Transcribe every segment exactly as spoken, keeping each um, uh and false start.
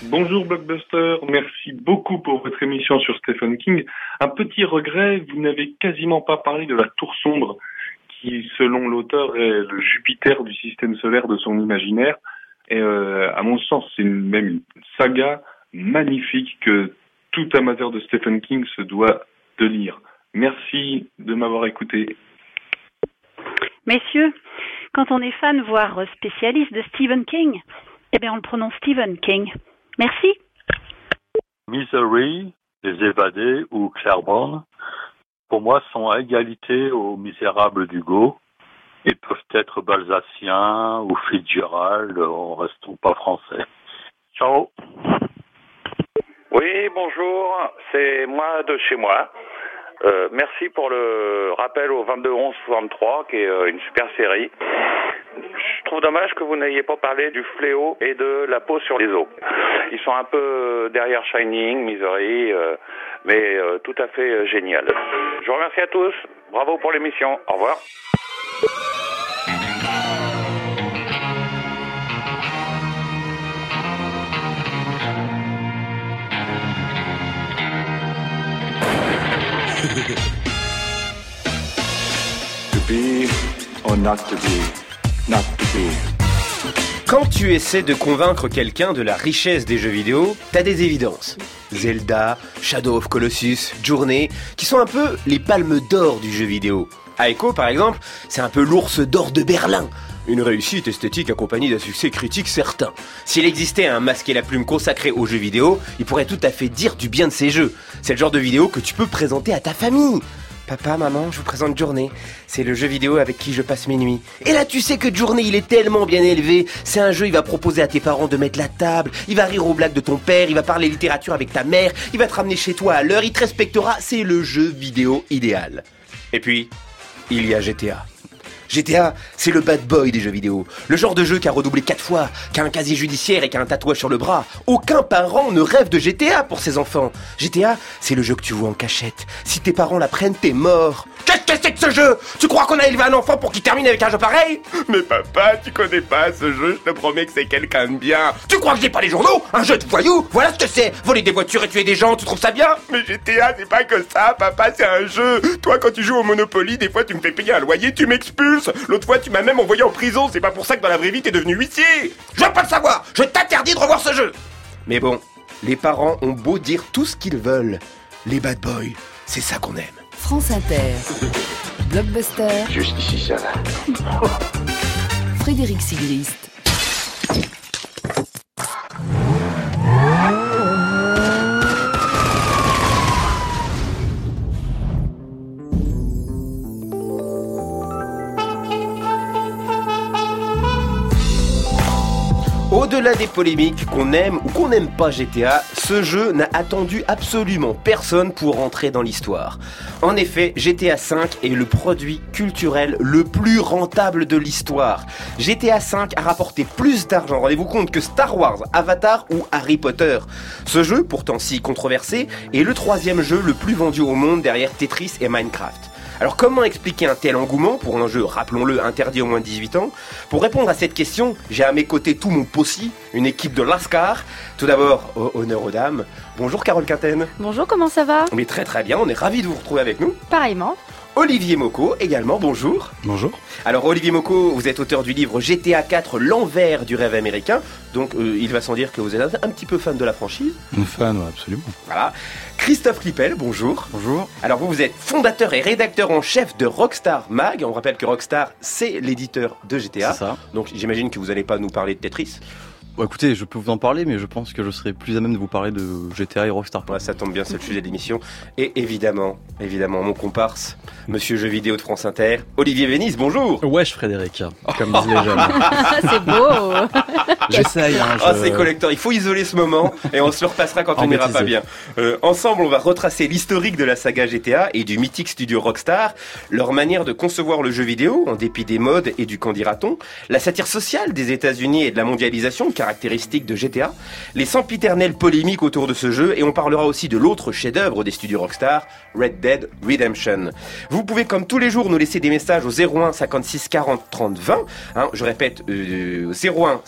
Bonjour Blockbuster, merci beaucoup pour votre émission sur Stephen King. Un petit regret, vous n'avez quasiment pas parlé de la tour sombre, qui selon l'auteur est le Jupiter du système solaire de son imaginaire. Et euh, à mon sens, c'est une, même une saga magnifique que tout amateur de Stephen King se doit de lire. Merci de m'avoir écouté. Messieurs, quand on est fan, voire spécialiste de Stephen King, eh bien on le prononce Stephen King. Merci. Misery, Les Évadés ou Claremont, pour moi, sont à égalité aux Misérables d'Hugo. Ils peuvent être balsaciens ou Fitzgerald, en restant pas français. Ciao. Oui, bonjour, c'est moi de chez moi. Euh, merci pour le rappel au vingt-deux onze soixante-trois, qui est euh, une super série. Je trouve dommage que vous n'ayez pas parlé du fléau et de la peau sur les os. Ils sont un peu derrière Shining, Misery, euh, mais euh, tout à fait euh, génial. Je vous remercie à tous. Bravo pour l'émission. Au revoir. To be or not to be, not to be. Quand tu essaies de convaincre quelqu'un de la richesse des jeux vidéo, t'as des évidences. Zelda, Shadow of Colossus, Journey, qui sont un peu les palmes d'or du jeu vidéo. Aiko, par exemple, c'est un peu l'ours d'or de Berlin. Une réussite esthétique accompagnée d'un succès critique certain. S'il existait un masque et la plume consacré aux jeux vidéo, il pourrait tout à fait dire du bien de ces jeux. C'est le genre de vidéo que tu peux présenter à ta famille. Papa, maman, je vous présente Journey. C'est le jeu vidéo avec qui je passe mes nuits. Et là, tu sais que Journey, il est tellement bien élevé. C'est un jeu, il va proposer à tes parents de mettre la table. Il va rire aux blagues de ton père. Il va parler littérature avec ta mère. Il va te ramener chez toi à l'heure. Il te respectera. C'est le jeu vidéo idéal. Et puis, il y a G T A. G T A, c'est le bad boy des jeux vidéo. Le genre de jeu qui a redoublé quatre fois, qui a un casier judiciaire et qui a un tatouage sur le bras. Aucun parent ne rêve de G T A pour ses enfants. G T A, c'est le jeu que tu joues en cachette. Si tes parents l'apprennent, t'es mort. Qu'est-ce que c'est que ce jeu? Tu crois qu'on a élevé un enfant pour qu'il termine avec un jeu pareil? Mais papa, tu connais pas ce jeu, je te promets que c'est quelqu'un de bien. Tu crois que j'ai pas les journaux? Un jeu de voyous? Voilà ce que c'est. Voler des voitures et tuer des gens, tu trouves ça bien? Mais G T A, c'est pas que ça, papa, c'est un jeu. Toi, quand tu joues au Monopoly, des fois tu me fais payer un loyer, tu m'expulses. L'autre fois, tu m'as même envoyé en prison, c'est pas pour ça que dans la vraie vie t'es devenu huissier. Je veux pas le savoir, je t'interdis de revoir ce jeu. Mais bon, les parents ont beau dire tout ce qu'ils veulent, les bad boys, c'est ça qu'on aime. France Inter, Blockbuster. Juste ici, ça va. Frédéric Sigrist. Au-delà des polémiques, qu'on aime ou qu'on n'aime pas G T A, ce jeu n'a attendu absolument personne pour rentrer dans l'histoire. En effet, G T A cinq est le produit culturel le plus rentable de l'histoire. G T A cinq a rapporté plus d'argent, rendez-vous compte, que Star Wars, Avatar ou Harry Potter. Ce jeu, pourtant si controversé, est le troisième jeu le plus vendu au monde derrière Tetris et Minecraft. Alors comment expliquer un tel engouement pour un jeu, rappelons-le, interdit aux moins de dix-huit ans? Pour répondre à cette question, j'ai à mes côtés tout mon possi, une équipe de Lascar. Tout d'abord, honneur aux dames. Bonjour Carole Quinten. Bonjour, comment ça va? Mais très très bien, on est ravis de vous retrouver avec nous. Pareillement. Olivier Mocco également, bonjour. Bonjour. Alors Olivier Mocco, vous êtes auteur du livre G T A quatre, l'envers du rêve américain. Donc euh, il va sans dire que vous êtes un, un petit peu fan de la franchise. Un fan, ouais, absolument. Voilà. Christophe Lippel, bonjour. Bonjour. Alors vous, vous êtes fondateur et rédacteur en chef de Rockstar Mag. On rappelle que Rockstar, c'est l'éditeur de G T A. C'est ça. Donc j'imagine que vous n'allez pas nous parler de Tetris. Bon, écoutez, je peux vous en parler, mais je pense que je serai plus à même de vous parler de G T A et Rockstar. Ouais, ça tombe bien, c'est le sujet de l'émission. Et évidemment, évidemment, mon comparse, monsieur jeux vidéo de France Inter, Olivier Vénis, bonjour. Wesh Frédéric, comme disent les jeunes. C'est beau. J'essaye. Hein, Ah, je... c'est collector, il faut isoler ce moment et on se le repassera quand on n'ira pas bien. Euh, ensemble, on va retracer l'historique de la saga G T A et du mythique studio Rockstar, leur manière de concevoir le jeu vidéo, en dépit des modes et du qu'en dira-t-on, la satire sociale des États-Unis et de la mondialisation caractéristique de G T A, les sempiternelles polémiques autour de ce jeu, et on parlera aussi de l'autre chef-d'œuvre des studios Rockstar, Red Dead Redemption. Vous pouvez comme tous les jours nous laisser des messages au zéro un cinquante-six quarante trente vingt, hein, je répète, euh, zéro un cinquante-six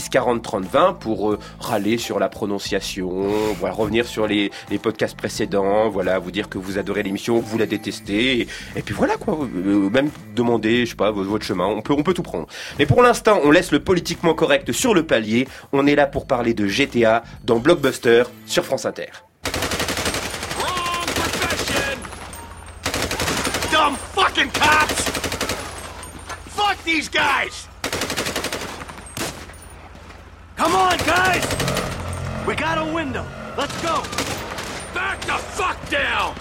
quarante trente vingt pour euh, râler sur la prononciation, voilà, revenir sur les, les podcasts précédents, voilà, vous dire que vous adorez l'émission, que vous la détestez, et, et puis voilà quoi, euh, même demander, je sais pas, votre chemin, on peut, on peut tout prendre. Mais pour l'instant, on laisse le politiquement correct sur le palier, on est là pour parler de G T A dans Blockbuster sur France Inter. Dumb fucking cops! Fuck these guys! Come on, guys! We got a window. Let's go! Back the fuck down!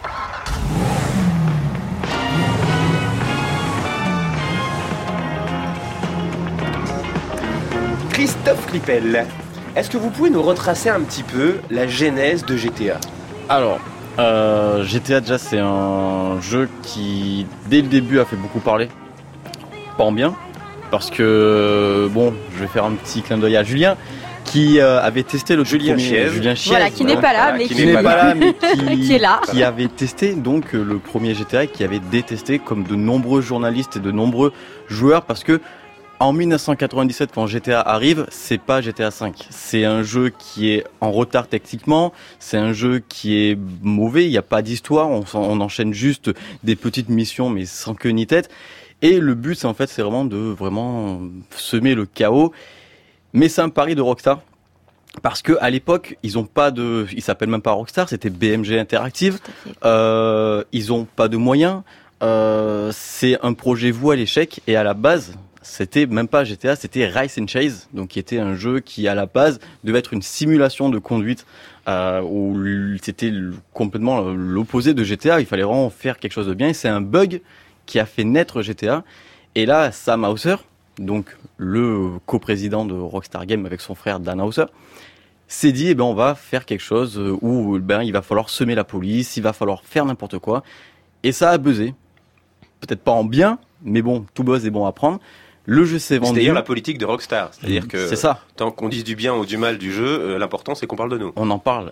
Christophe Clipel, est-ce que vous pouvez nous retracer un petit peu la genèse de G T A ? Alors, euh, G T A déjà c'est un jeu qui dès le début a fait beaucoup parler, pas en bien, parce que bon, je vais faire un petit clin d'œil à Julien qui euh, avait testé le Julien premier, Chiez, Julien Chiez, Voilà, qui n'est pas là, voilà, mais qui qui, n'est pas là, mais qui, qui est là. qui avait testé donc euh, le premier G T A, qui avait détesté comme de nombreux journalistes et de nombreux joueurs, parce que en dix-neuf cent quatre-vingt-dix-sept, quand G T A arrive, c'est pas G T A cinq. C'est un jeu qui est en retard techniquement, c'est un jeu qui est mauvais, il n'y a pas d'histoire, on, on enchaîne juste des petites missions mais sans queue ni tête. Et le but, c'est en fait, c'est vraiment de vraiment semer le chaos. Mais c'est un pari de Rockstar. Parce que à l'époque, ils ont pas de, ils s'appellent même pas Rockstar, c'était B M G Interactive. Euh, ils ont pas de moyens. Euh, c'est un projet voué à l'échec. Et à la base, c'était même pas G T A, c'était Race and Chase, donc qui était un jeu qui à la base devait être une simulation de conduite, euh, où c'était complètement l'opposé de G T A. Il fallait vraiment faire quelque chose de bien. Et c'est un bug qui a fait naître G T A. Et là, Sam Houser, donc le coprésident de Rockstar Games avec son frère Dan Houser, s'est dit, eh ben, on va faire quelque chose où ben, il va falloir semer la police, il va falloir faire n'importe quoi. Et ça a buzzé. Peut-être pas en bien, mais bon, tout buzz est bon à prendre. Le jeu s'est vendu. C'est d'ailleurs la politique de Rockstar. C'est-à-dire que c'est ça. Tant qu'on dise du bien ou du mal du jeu, euh, l'important c'est qu'on parle de nous. On en parle.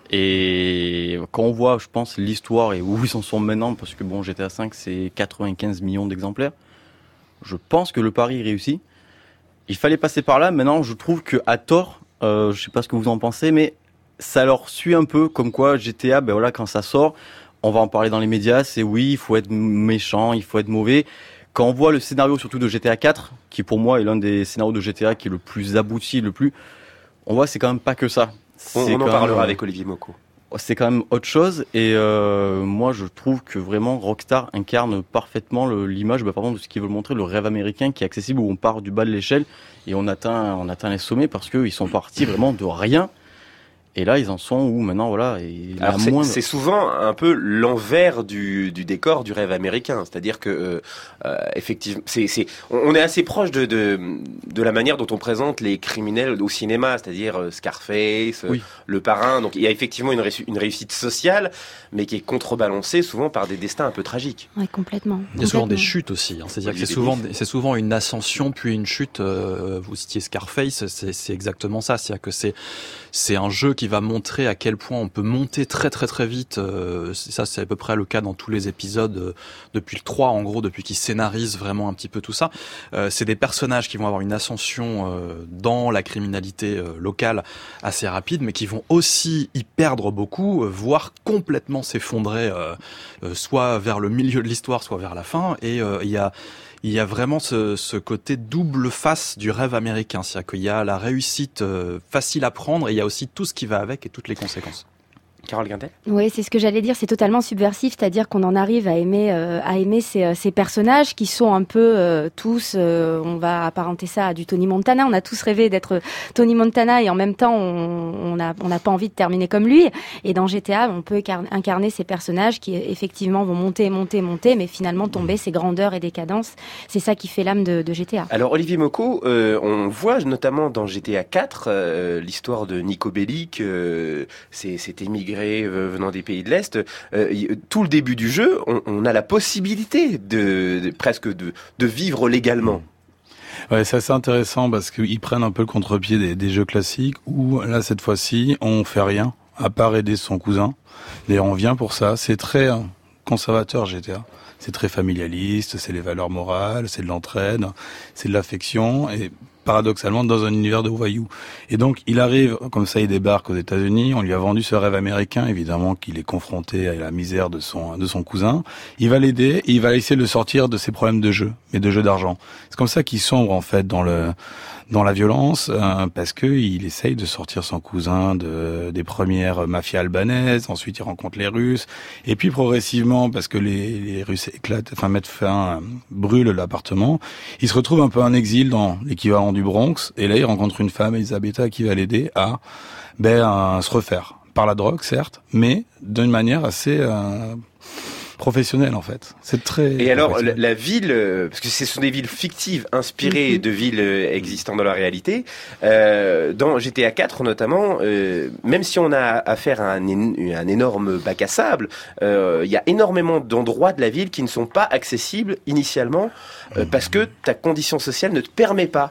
Et quand on voit, je pense, l'histoire et où ils en sont maintenant, parce que bon, G T A cinq, c'est quatre-vingt-quinze millions d'exemplaires. Je pense que le pari est réussi. Il fallait passer par là. Maintenant, je trouve que à tort, euh, je sais pas ce que vous en pensez, mais ça leur suit un peu comme quoi G T A, ben voilà, quand ça sort, on va en parler dans les médias, c'est oui, il faut être méchant, il faut être mauvais. Quand on voit le scénario surtout de G T A quatre, qui pour moi est l'un des scénarios de G T A qui est le plus abouti, le plus, on voit c'est quand même pas que ça. On, on en quand parlera même, avec Olivier Mocco. C'est quand même autre chose, et euh, moi je trouve que vraiment Rockstar incarne parfaitement le, l'image, bah, pardon, de ce qu'ils veulent montrer, le rêve américain qui est accessible, où on part du bas de l'échelle et on atteint, on atteint les sommets, parce qu'ils sont partis vraiment de rien. Et là, ils en sont où maintenant, voilà. Et Alors c'est, moindre... c'est souvent un peu l'envers du, du décor du rêve américain, c'est-à-dire que euh, euh, effectivement, c'est, c'est, on est assez proche de, de de la manière dont on présente les criminels au cinéma, c'est-à-dire euh, Scarface, oui. euh, Le Parrain. Donc il y a effectivement une, réu- une réussite sociale, mais qui est contrebalancée souvent par des destins un peu tragiques. Oui, complètement. Il y a souvent complètement. des chutes aussi. Hein. C'est-à-dire Oui, que c'est souvent, c'est souvent une ascension puis une chute. Euh, vous citiez Scarface, c'est, c'est exactement ça. C'est-à-dire que c'est c'est un jeu qui va montrer à quel point on peut monter très très très vite. Euh, ça, c'est à peu près le cas dans tous les épisodes, euh, depuis le trois en gros, depuis qu'ils scénarisent vraiment un petit peu tout ça. Euh, c'est des personnages qui vont avoir une ascension euh, dans la criminalité euh, locale assez rapide, mais qui vont aussi y perdre beaucoup, euh, voire complètement s'effondrer, euh, euh, soit vers le milieu de l'histoire, soit vers la fin. Et il euh, y a Il y a vraiment ce, ce côté double face du rêve américain. C'est-à-dire qu'il y a la réussite euh, facile à prendre et il y a aussi tout ce qui va avec et toutes les conséquences. Carole Guintel ? Oui, c'est ce que j'allais dire, c'est totalement subversif, c'est-à-dire qu'on en arrive à aimer, euh, à aimer ces, ces personnages qui sont un peu euh, tous, euh, on va apparenter ça à du Tony Montana, on a tous rêvé d'être Tony Montana et en même temps on n'a on a pas envie de terminer comme lui. Et dans G T A, on peut incarner ces personnages qui effectivement vont monter, monter, monter, mais finalement tomber ces grandeurs et décadences. C'est ça qui fait l'âme de, de G T A. Alors Olivier Mocco, euh, on voit notamment dans G T A quatre euh, l'histoire de Nico Bellic, euh, c'est, cet émigré venant des pays de l'Est. Euh, tout le début du jeu, on, on a la possibilité de, de presque de, de vivre légalement. Ouais, c'est assez intéressant parce qu'ils prennent un peu le contre-pied des, des jeux classiques où là cette fois-ci on fait rien à part aider son cousin. D'ailleurs on vient pour ça. C'est très conservateur G T A. C'est très familialiste, c'est les valeurs morales, c'est de l'entraide, c'est de l'affection et paradoxalement dans un univers de voyous. Et donc il arrive, comme ça il débarque aux États-Unis, on lui a vendu ce rêve américain, évidemment qu'il est confronté à la misère de son de son cousin. Il va l'aider et il va essayer de le sortir de ses problèmes de jeu, mais de jeu d'argent. C'est comme ça qu'il sombre en fait dans le dans la violence, euh, parce que il essaye de sortir son cousin de des premières mafias albanaises. Ensuite il rencontre les Russes et puis progressivement, parce que les, les Russes éclatent, enfin mettent fin, euh, brûlent l'appartement, il se retrouve un peu en exil dans l'équivalent du Bronx, et là il rencontre une femme, Elisabetta, qui va l'aider à, ben, à se refaire. Par la drogue, certes, mais d'une manière assez euh, professionnelle, en fait. C'est très... Et alors, la, la ville, euh, parce que ce sont des villes fictives, inspirées mm-hmm. de villes euh, existant dans la réalité, euh, dans G T A quatre notamment, euh, même si on a affaire à un, un énorme bac à sable, il euh, y a énormément d'endroits de la ville qui ne sont pas accessibles initialement, euh, parce que ta condition sociale ne te permet pas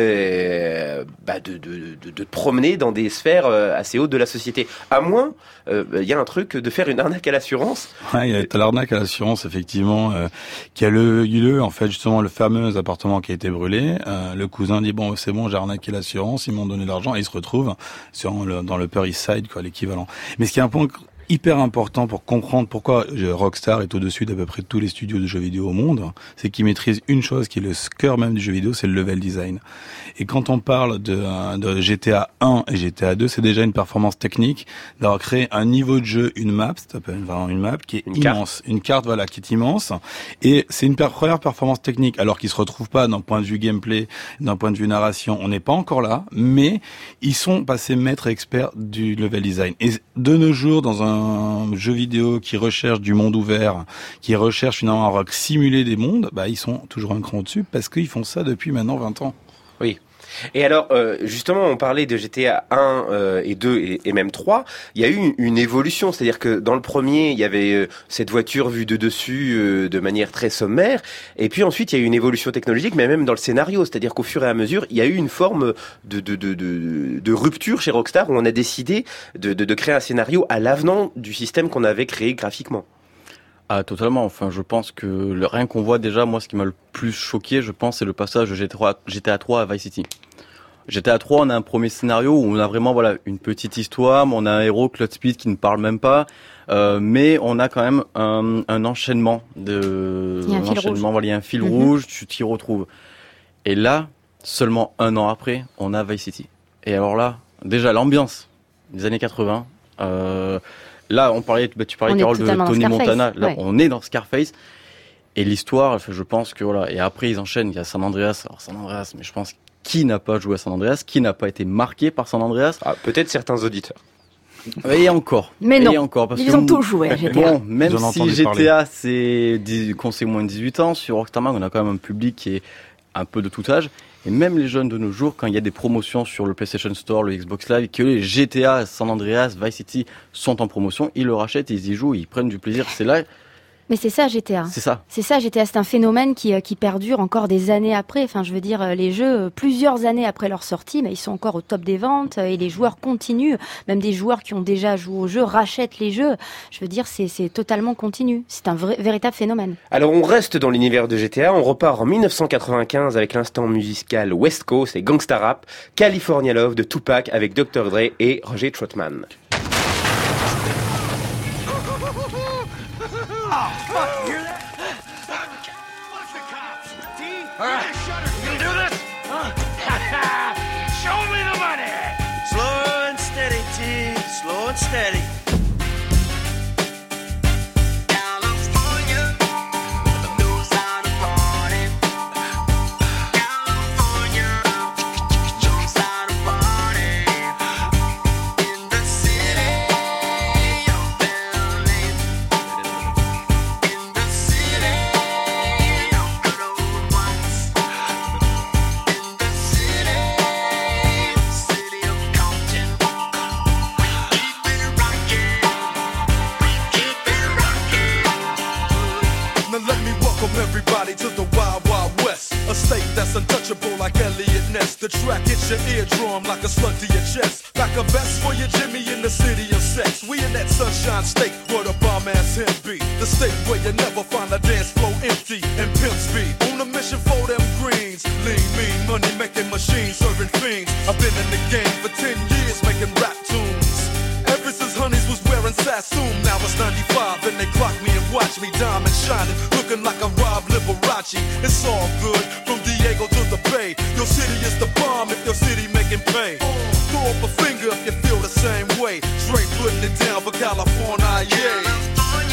Euh, bah de, de, de, de te promener dans des sphères euh, assez hautes de la société. À moins, il euh, y a un truc de faire une arnaque à l'assurance. Ouais, il y a l'arnaque à l'assurance, effectivement, euh, qui a le, eu lieu, en fait, justement, le fameux appartement qui a été brûlé. Euh, le cousin dit, bon, c'est bon, j'ai arnaqué l'assurance, ils m'ont donné l'argent, et il se retrouve sur le, dans le Upper East Side, quoi, l'équivalent. Mais ce qui est un point hyper important pour comprendre pourquoi Rockstar est au-dessus d'à peu près tous les studios de jeux vidéo au monde, c'est qu'ils maîtrisent une chose qui est le cœur même du jeu vidéo, c'est le level design. Et quand on parle de, de G T A un et G T A deux, c'est déjà une performance technique d'avoir créé un niveau de jeu, une map, ça s'appelle vraiment une map, qui est une immense. Carte. Une carte, voilà, qui est immense. Et c'est une première performance technique, alors qu'ils se retrouvent pas d'un point de vue gameplay, d'un point de vue narration, on n'est pas encore là, mais ils sont passés maîtres et experts du level design. Et de nos jours, dans un un jeu vidéo qui recherche du monde ouvert, qui recherche finalement à simuler des mondes, bah ils sont toujours un cran au-dessus parce qu'ils font ça depuis maintenant vingt ans. Oui. Et alors, euh, justement, on parlait de G T A un euh, et deux et, et même trois. Il y a eu une, une évolution, c'est-à-dire que dans le premier, il y avait euh, cette voiture vue de dessus euh, de manière très sommaire. Et puis ensuite, il y a eu une évolution technologique, mais même dans le scénario, c'est-à-dire qu'au fur et à mesure, il y a eu une forme de de de de, de rupture chez Rockstar où on a décidé de, de de créer un scénario à l'avenant du système qu'on avait créé graphiquement. Ah, totalement. Enfin, je pense que le rien qu'on voit déjà, moi, ce qui m'a le plus choqué, je pense, c'est le passage de G T A trois à Vice City. G T A trois, on a un premier scénario où on a vraiment, voilà, une petite histoire, mais on a un héros, Cloud Speed, qui ne parle même pas, euh, mais on a quand même un, un enchaînement de, il y a un, un fil enchaînement, rouge. Voilà, il y a un fil mm-hmm. rouge, tu t'y retrouves. Et là, seulement un an après, on a Vice City. Et alors là, déjà, l'ambiance des années quatre-vingts, euh, là, on parlait, bah, tu parlais, on Carole, de Tony Montana. Là, ouais. on est dans Scarface. Et l'histoire, je pense que voilà. Et après, ils enchaînent. Il y a San Andreas. Alors, San Andreas, mais je pense qui n'a pas joué à San Andreas, qui n'a pas été marqué par San Andreas. Ah, peut-être certains auditeurs. Et encore. Mais non. Et encore, parce ils que ont tous joué à G T A. Bon, même si G T A, c'est, qu'on sait moins de dix-huit ans, sur Rockstar Mag, on a quand même un public qui est un peu de tout âge. Et même les jeunes de nos jours, quand il y a des promotions sur le PlayStation Store, le Xbox Live, que les G T A, San Andreas, Vice City sont en promotion, ils le rachètent, ils y jouent, ils prennent du plaisir. C'est là. Mais c'est ça G T A. C'est ça. C'est ça G T A, c'est un phénomène qui, qui perdure encore des années après. Enfin, je veux dire, les jeux, plusieurs années après leur sortie, mais ils sont encore au top des ventes et les joueurs continuent. Même des joueurs qui ont déjà joué au jeu rachètent les jeux. Je veux dire, c'est, c'est totalement continu. C'est un vrai, véritable phénomène. Alors, on reste dans l'univers de G T A. On repart en dix-neuf cent quatre-vingt-quinze avec l'instant musical West Coast et Gangsta Rap, California Love de Tupac avec docteur Dre et Roger Troutman. Steady. hit your eardrum like a slug to your chest. Like a vest for your Jimmy in the city of sex. We in that sunshine state where the bomb ass him be. The state where you never find a dance floor empty and pimp speed. On a mission for them greens. Lean, mean, money making machines, serving fiends. I've been in the game for ten years making rap tunes. Ever since Honeys was wearing Sassoon, now it's ninety-five and they clock me and watch me diamond shining, looking like a Rob Liberace. It's all good from Diego to the Bay. Your city is the bomb if your city making pay. Throw up a finger if you feel the same way. Straight putting it down for California, yeah.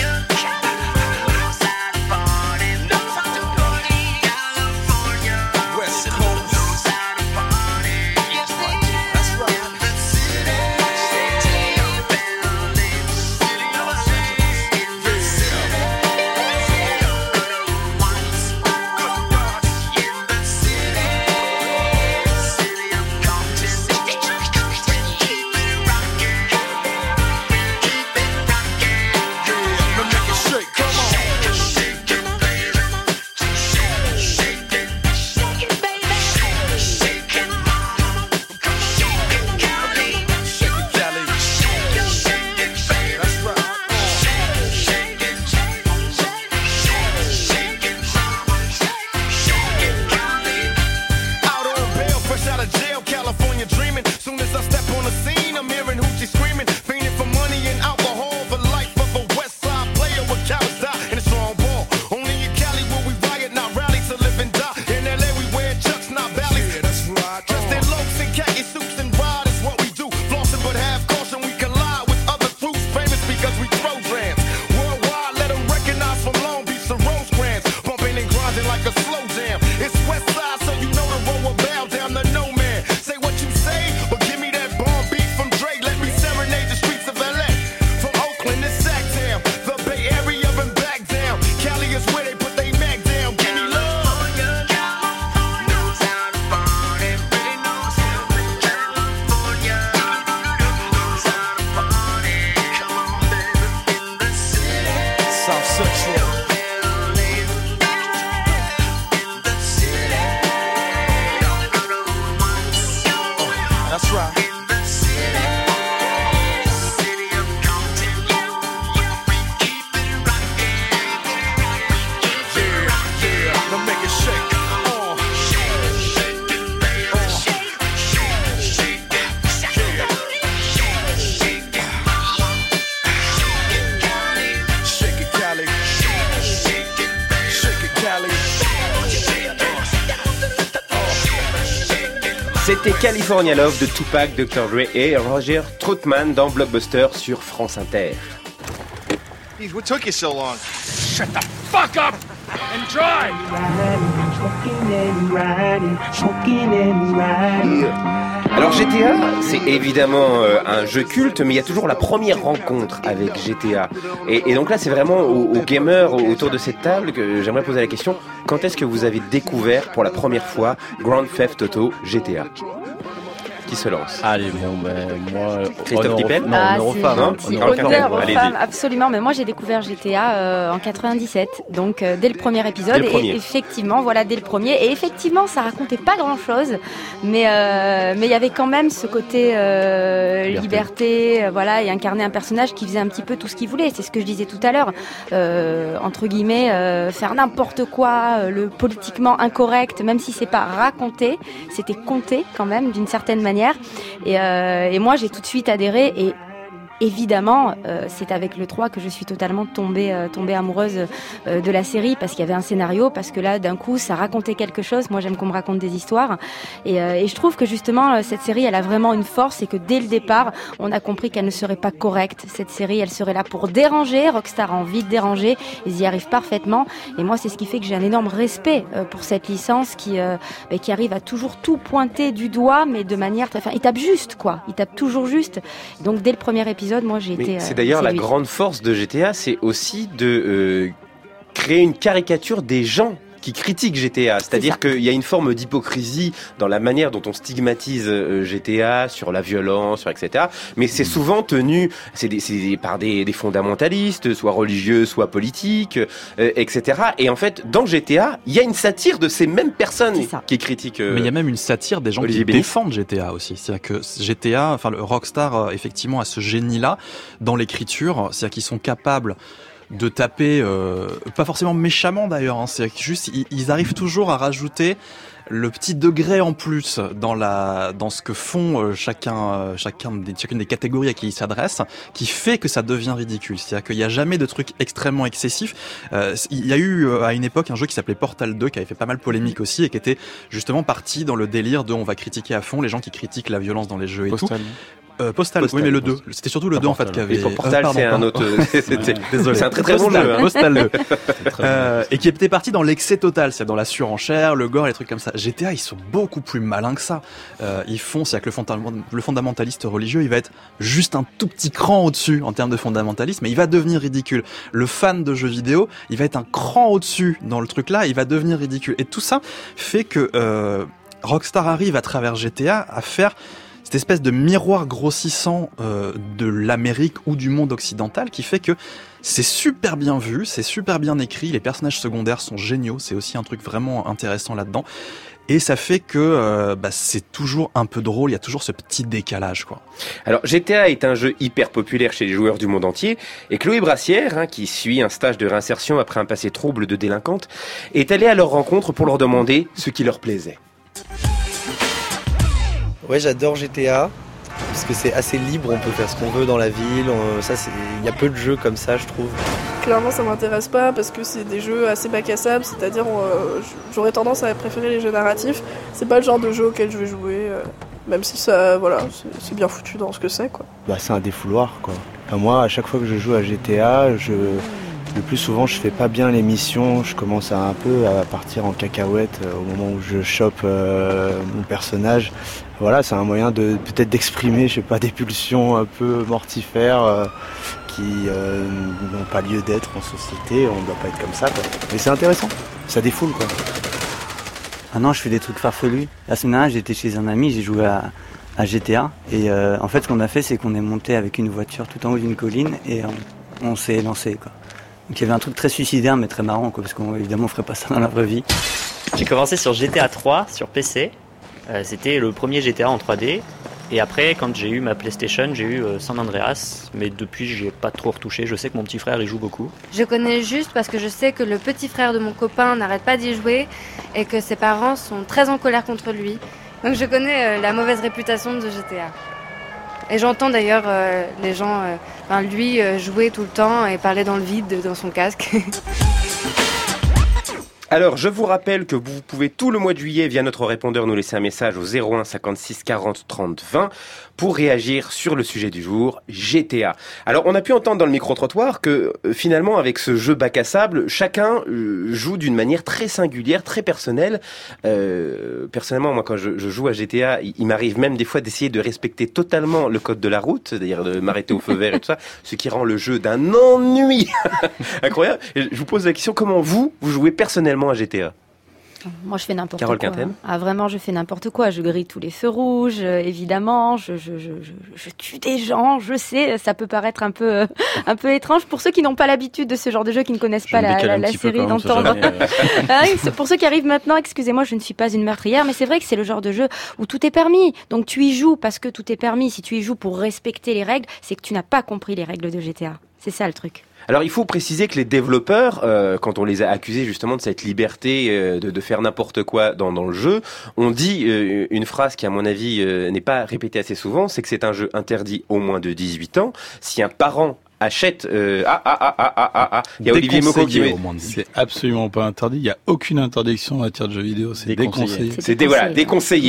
C'était California Love de Tupac, docteur Dre et Roger Troutman dans Blockbuster sur France Inter. What took you so long? Shut the fuck up and drive! Alors G T A, c'est évidemment euh, un jeu culte, mais il y a toujours la première rencontre avec G T A. Et, et donc là, c'est vraiment aux, aux gamers autour de cette table que j'aimerais poser la question. Quand est-ce que vous avez découvert pour la première fois Grand Theft Auto G T A ? Qui se lance ? Allez, bon, ben, moi... Christophe Dippel ? Non, ah, Eurofam. Hein, honneur aux Allez-y. femmes, absolument. Mais moi, j'ai découvert G T A euh, en quatre-vingt-dix-sept, donc euh, dès le premier épisode. Le premier. Et effectivement, voilà, dès le premier. Et effectivement, ça racontait pas grand-chose, mais euh, mais il y avait quand même ce côté euh, liberté, liberté euh, voilà, et incarner un personnage qui faisait un petit peu tout ce qu'il voulait. C'est ce que je disais tout à l'heure. Euh, entre guillemets, euh, faire n'importe quoi, euh, le politiquement incorrect, même si c'est pas raconté, c'était compté quand même d'une certaine manière. Et, euh, et moi j'ai tout de suite adhéré et évidemment, euh, c'est avec le trois que je suis totalement tombée, euh, tombée amoureuse euh, de la série parce qu'il y avait un scénario, parce que là, d'un coup, ça racontait quelque chose. Moi, j'aime qu'on me raconte des histoires. Et, euh, et je trouve que justement, cette série, elle a vraiment une force, c'est que dès le départ, on a compris qu'elle ne serait pas correcte. Cette série, elle serait là pour déranger. Rockstar a envie de déranger. Ils y arrivent parfaitement. Et moi, c'est ce qui fait que j'ai un énorme respect euh, pour cette licence qui, euh, bah, qui arrive à toujours tout pointer du doigt, mais de manière... Enfin, il tape juste, quoi. Il tape toujours juste. Donc, dès le premier épisode, moi j'ai Mais été. C'est euh, d'ailleurs la séduite. grande force de G T A, c'est aussi de euh, créer une caricature des gens qui critiquent G T A. C'est-à-dire qu'il y a une forme d'hypocrisie dans la manière dont on stigmatise G T A, sur la violence, sur et cetera. Mais c'est souvent tenu, c'est, des, c'est par des, des fondamentalistes, soit religieux, soit politiques, euh, et cetera. Et en fait, dans G T A, il y a une satire de ces mêmes personnes qui critiquent. Euh, Mais il y a même une satire des gens Olivier qui Bénis. défendent G T A aussi. C'est-à-dire que G T A, enfin le Rockstar, euh, effectivement, a ce génie-là dans l'écriture. C'est-à-dire qu'ils sont capables de taper, euh, pas forcément méchamment d'ailleurs, hein, c'est juste ils, ils arrivent toujours à rajouter le petit degré en plus dans la dans ce que font euh, chacun euh, chacun des chacune des catégories à qui ils s'adressent, qui fait que ça devient ridicule. C'est-à-dire qu'il y a jamais de trucs extrêmement excessifs. Euh, il y a eu euh, à une époque un jeu qui s'appelait Portal deux qui avait fait pas mal polémique aussi et qui était justement parti dans le délire de on va critiquer à fond les gens qui critiquent la violence dans les jeux et Postal. tout. Euh, Postal, Postal, oui, mais le deux. C'était surtout le deux, en fait, qui avait... Oui, Portal, euh, c'est un autre... C'était... Désolé. C'est un très très bon jeu. Hein. Postal deux. euh, et qui était parti dans l'excès total, c'est dans la surenchère, le gore, les trucs comme ça. G T A, ils sont beaucoup plus malins que ça. Euh, ils font, c'est-à-dire que le, fondam- le fondamentaliste religieux, il va être juste un tout petit cran au-dessus en termes de fondamentalisme, mais il va devenir ridicule. Le fan de jeux vidéo, il va être un cran au-dessus dans le truc-là, il va devenir ridicule. Et tout ça fait que euh, Rockstar arrive à travers G T A à faire cette espèce de miroir grossissant euh, de l'Amérique ou du monde occidental qui fait que c'est super bien vu, c'est super bien écrit, les personnages secondaires sont géniaux, c'est aussi un truc vraiment intéressant là-dedans. Et ça fait que euh, bah, c'est toujours un peu drôle, il y a toujours ce petit décalage, quoi. Alors G T A est un jeu hyper populaire chez les joueurs du monde entier, et Chloé Brassière, hein, qui suit un stage de réinsertion après un passé trouble de délinquante, est allée à leur rencontre pour leur demander ce qui leur plaisait. Ouais, j'adore G T A parce que c'est assez libre, on peut faire ce qu'on veut dans la ville. On, ça, c'est, il y a peu de jeux comme ça, je trouve. Clairement, ça m'intéresse pas parce que c'est des jeux assez bac à sable, c'est-à-dire euh, j'aurais tendance à préférer les jeux narratifs. C'est pas le genre de jeu auquel je vais jouer, euh, même si ça, voilà, c'est, c'est bien foutu dans ce que c'est, quoi. Bah, c'est un défouloir, quoi. Enfin, moi, à chaque fois que je joue à G T A, je le plus souvent, je fais pas bien les missions, je commence à un peu à partir en cacahuète euh, au moment où je chope euh, mon personnage. Voilà, c'est un moyen de peut-être d'exprimer, je sais pas, des pulsions un peu mortifères euh, qui euh, n'ont pas lieu d'être en société. On ne doit pas être comme ça, quoi. Mais c'est intéressant, ça défoule, quoi. Maintenant, je fais des trucs farfelus. La semaine dernière, j'étais chez un ami, j'ai joué à, à G T A. Et euh, en fait, ce qu'on a fait, c'est qu'on est monté avec une voiture tout en haut d'une colline et on, on s'est lancé, quoi. Donc il y avait un truc très suicidaire mais très marrant, quoi, parce qu'évidemment on ferait pas ça dans la vraie vie. J'ai commencé sur G T A trois sur P C, euh, c'était le premier G T A en trois D, et après quand j'ai eu ma PlayStation j'ai eu euh, San Andreas, mais depuis j'y ai pas trop retouché, je sais que mon petit frère y joue beaucoup. Je connais juste parce que je sais que le petit frère de mon copain n'arrête pas d'y jouer et que ses parents sont très en colère contre lui, donc je connais euh, la mauvaise réputation de G T A. Et j'entends d'ailleurs euh, les gens, euh, enfin, lui euh, jouer tout le temps et parler dans le vide dans son casque. Alors, je vous rappelle que vous pouvez tout le mois de juillet, via notre répondeur, nous laisser un message au zéro un cinquante-six quarante trente vingt pour réagir sur le sujet du jour, G T A. Alors, on a pu entendre dans le micro-trottoir que, euh, finalement, avec ce jeu bac à sable, chacun euh, joue d'une manière très singulière, très personnelle. Euh, personnellement, moi, quand je, je joue à G T A, il, il m'arrive même des fois d'essayer de respecter totalement le code de la route, c'est-à-dire de m'arrêter au feu vert et tout ça, ce qui rend le jeu d'un ennui incroyable. Et je vous pose la question, comment vous, vous jouez personnellement à G T A? Moi, je fais n'importe Carole quoi. Quinten. Ah, vraiment, je fais n'importe quoi. Je grille tous les feux rouges, euh, évidemment. Je, je, je, je, je tue des gens. Je sais, ça peut paraître un peu, euh, un peu étrange pour ceux qui n'ont pas l'habitude de ce genre de jeu, qui ne connaissent Je pas me la, décale la, un la petit peu série, quand même, d'entendre. ça, jamais, euh. Ah oui, pour ceux qui arrivent maintenant, excusez-moi, je ne suis pas une meurtrière, mais c'est vrai que c'est le genre de jeu où tout est permis. Donc tu y joues parce que tout est permis. Si tu y joues pour respecter les règles, c'est que tu n'as pas compris les règles de G T A. C'est ça le truc. Alors il faut préciser que les développeurs, euh, quand on les a accusés justement de cette liberté euh, de, de faire n'importe quoi dans, dans le jeu, ont dit euh, une phrase qui à mon avis euh, n'est pas répétée assez souvent, c'est que c'est un jeu interdit au moins de dix-huit ans. Si un parent achète... Euh, ah, ah, ah, ah, ah, ah, ah, il y a Olivier Mocco qui... C'est absolument pas interdit, il n'y a aucune interdiction en matière de jeux vidéo, c'est déconseillé. C'est dé, voilà, déconseillé.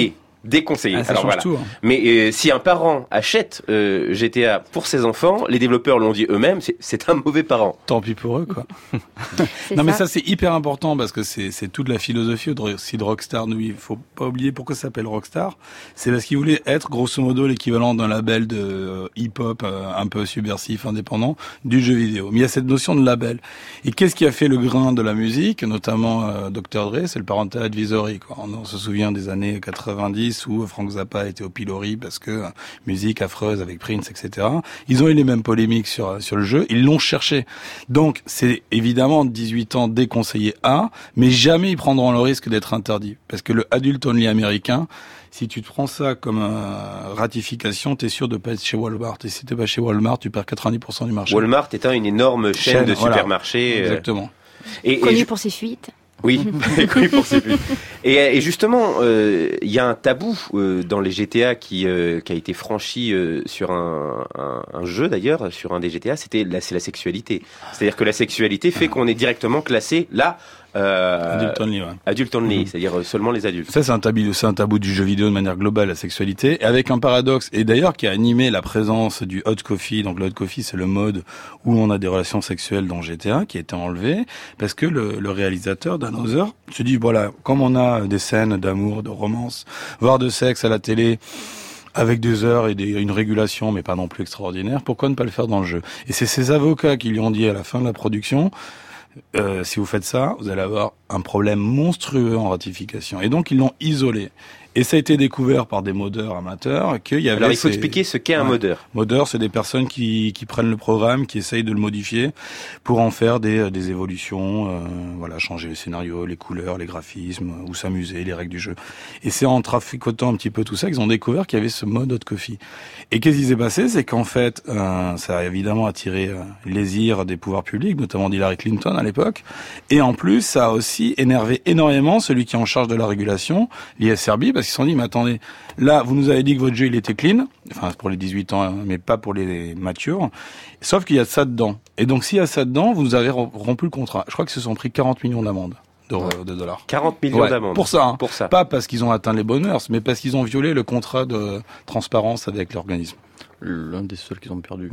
déconseillé. Ah, ça Alors change voilà. tout, hein. Mais euh, si un parent achète euh, G T A pour ses enfants, les développeurs l'ont dit eux-mêmes, c'est, c'est un mauvais parent. Tant pis pour eux, quoi. non, mais ça, c'est hyper important parce que c'est, c'est toute la philosophie aussi de Rockstar. Nous, il faut pas oublier pourquoi ça s'appelle Rockstar. C'est parce qu'ils voulaient être, grosso modo, l'équivalent d'un label de euh, hip-hop euh, un peu subversif, indépendant, du jeu vidéo. Mais il y a cette notion de label. Et qu'est-ce qui a fait le grain de la musique, notamment euh, docteur Dre, c'est le parental advisory, quoi. On, on se souvient des années quatre-vingt-dix où Frank Zappa était au pilori parce que euh, musique affreuse avec Prince, et cetera. Ils ont eu les mêmes polémiques sur sur le jeu. Ils l'ont cherché. Donc, c'est évidemment dix-huit ans déconseillé A, mais jamais ils prendront le risque d'être interdits. Parce que le adult only américain, si tu te prends ça comme euh, ratification, t'es sûr de pas être chez Walmart. Et si t'es pas chez Walmart, tu perds quatre-vingt-dix pour cent du marché. Walmart étant une énorme chaîne, Chaîne, de voilà. supermarchés. Exactement. Et, Connu et je- pour ses fuites. Oui, connu pour ses buts. Et, et justement, il euh, y a un tabou euh, dans les G T A qui, euh, qui a été franchi euh, sur un, un, un jeu d'ailleurs, sur un des G T A, c'était la, c'est la sexualité. C'est-à-dire que la sexualité fait qu'on est directement classé là. Euh, Adult only, ouais. Adult only, c'est-à-dire euh, seulement les adultes. Ça, c'est un tabou, c'est un tabou du jeu vidéo de manière globale, la sexualité, et avec un paradoxe, et d'ailleurs qui a animé la présence du hot coffee. Donc le hot coffee, c'est le mode où on a des relations sexuelles dans G T A, qui a été enlevé, parce que le, le réalisateur, Dan Houser, se dit, voilà, comme on a des scènes d'amour, de romance, voire de sexe à la télé, avec des heures et des, une régulation, mais pas non plus extraordinaire, pourquoi ne pas le faire dans le jeu? Et c'est ses avocats qui lui ont dit à la fin de la production, Euh, si vous faites ça, vous allez avoir un problème monstrueux en ratification. Et donc, ils l'ont isolé. Et ça a été découvert par des modeurs amateurs qu'il y avait... Alors, il faut ces... expliquer ce qu'est un Ouais. modeur. Modeur, c'est des personnes qui, qui prennent le programme, qui essayent de le modifier pour en faire des, des évolutions, euh, voilà, changer les scénarios, les couleurs, les graphismes, ou s'amuser, les règles du jeu. Et c'est en traficotant un petit peu tout ça qu'ils ont découvert qu'il y avait ce mode hot coffee. Et qu'est-ce qui s'est passé? C'est qu'en fait, euh, ça a évidemment attiré euh, les ires des pouvoirs publics, notamment d'Hillary Clinton à l'époque. Et en plus, ça a aussi énervé énormément celui qui est en charge de la régulation, l'I S R B, parce qu'ils se sont dit, mais attendez, là, vous nous avez dit que votre jeu, il était clean, enfin, pour les dix-huit ans, mais pas pour les matures, sauf qu'il y a ça dedans. Et donc, s'il y a ça dedans, vous nous avez rompu le contrat. Je crois qu'ils se sont pris quarante millions d'amendes. De, de dollars. quarante millions Ouais, d'amendes. Pour ça, hein. Pour ça. Pas parce qu'ils ont atteint les bonnes mœurs, mais parce qu'ils ont violé le contrat de transparence avec l'organisme. L'un des seuls qu'ils ont perdu.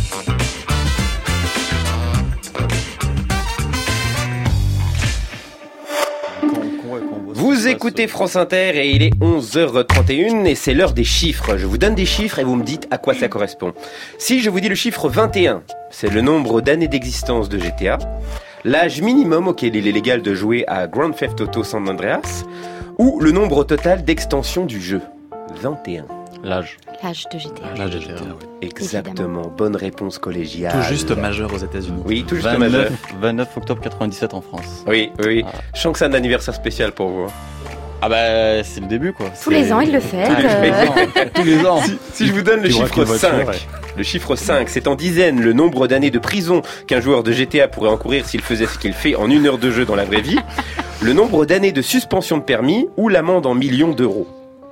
Vous écoutez France Inter et il est onze heures trente et une et c'est l'heure des chiffres. Je vous donne des chiffres et vous me dites à quoi ça correspond. Si je vous dis le chiffre vingt et un, c'est le nombre d'années d'existence de G T A, l'âge minimum auquel il est légal de jouer à Grand Theft Auto San Andreas, ou le nombre total d'extensions du jeu. vingt et un. L'âge. L'âge de G T A. L'âge de G T A, oui. Exactement, bonne réponse collégiale. Tout juste majeur aux États-Unis. Oui, tout juste vingt-neuf, majeur. vingt-neuf octobre quatre-vingt-dix-sept en France. Oui, oui, oui. Je sens que c'est un anniversaire spécial pour vous. Ah bah c'est le début quoi. Tous les ans, il le fait. Tous les euh, ans. Tous les ans. Si, si je vous donne le Tu vois chiffre qu'une voiture, cinq, ouais. le chiffre cinq, c'est en dizaines le nombre d'années de prison qu'un joueur de G T A pourrait encourir s'il faisait ce qu'il fait en une heure de jeu dans la vraie vie, le nombre d'années de suspension de permis ou l'amende en millions d'euros.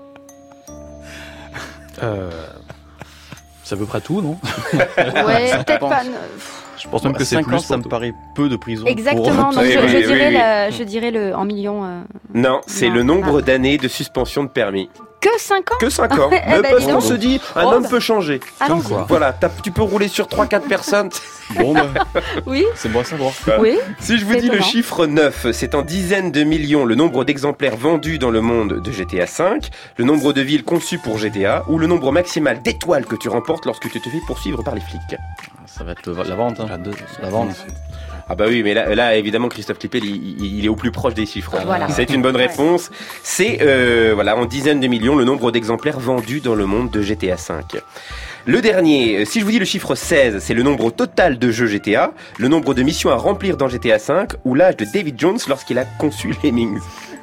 Euh, c'est à peu près tout, non? Ouais, peut-être pas. Je pense même que c'est cinq plus ans, ça pour me paraît peu de prison. Exactement. pour- Donc Oui, je, oui, je oui, dirais oui. la- je dirais le en millions. euh, Non, c'est Non, le nombre ah. d'années de suspension de permis. Que cinq ans. Que cinq ans. Eh Mais ben, parce dis qu'on donc. se dit, un Oh, homme bah. peut changer. Allons-y. Comme quoi. Voilà, t'as- tu peux rouler sur trois quatre personnes. Bon bah, Oui. c'est bon à savoir. Oui. Si je vous C'est dis le étonnant. chiffre neuf, c'est en dizaines de millions le nombre d'exemplaires vendus dans le monde de G T A cinq, le nombre de villes conçues pour G T A ou le nombre maximal d'étoiles que tu remportes lorsque tu te fais poursuivre par les flics. Ça va être le- la vente. Hein. La deux- La vente. Ah bah oui, mais là, là évidemment, Christophe Clippel, il, il- il est au plus proche des chiffres. Voilà. C'est une bonne réponse. C'est, euh, voilà, en dizaines de millions, le nombre d'exemplaires vendus dans le monde de G T A cinq. Le dernier, euh, si je vous dis le chiffre seize, c'est le nombre total de jeux G T A, le nombre de missions à remplir dans G T A cinq, ou l'âge de David Jones lorsqu'il a conçu Lemmings.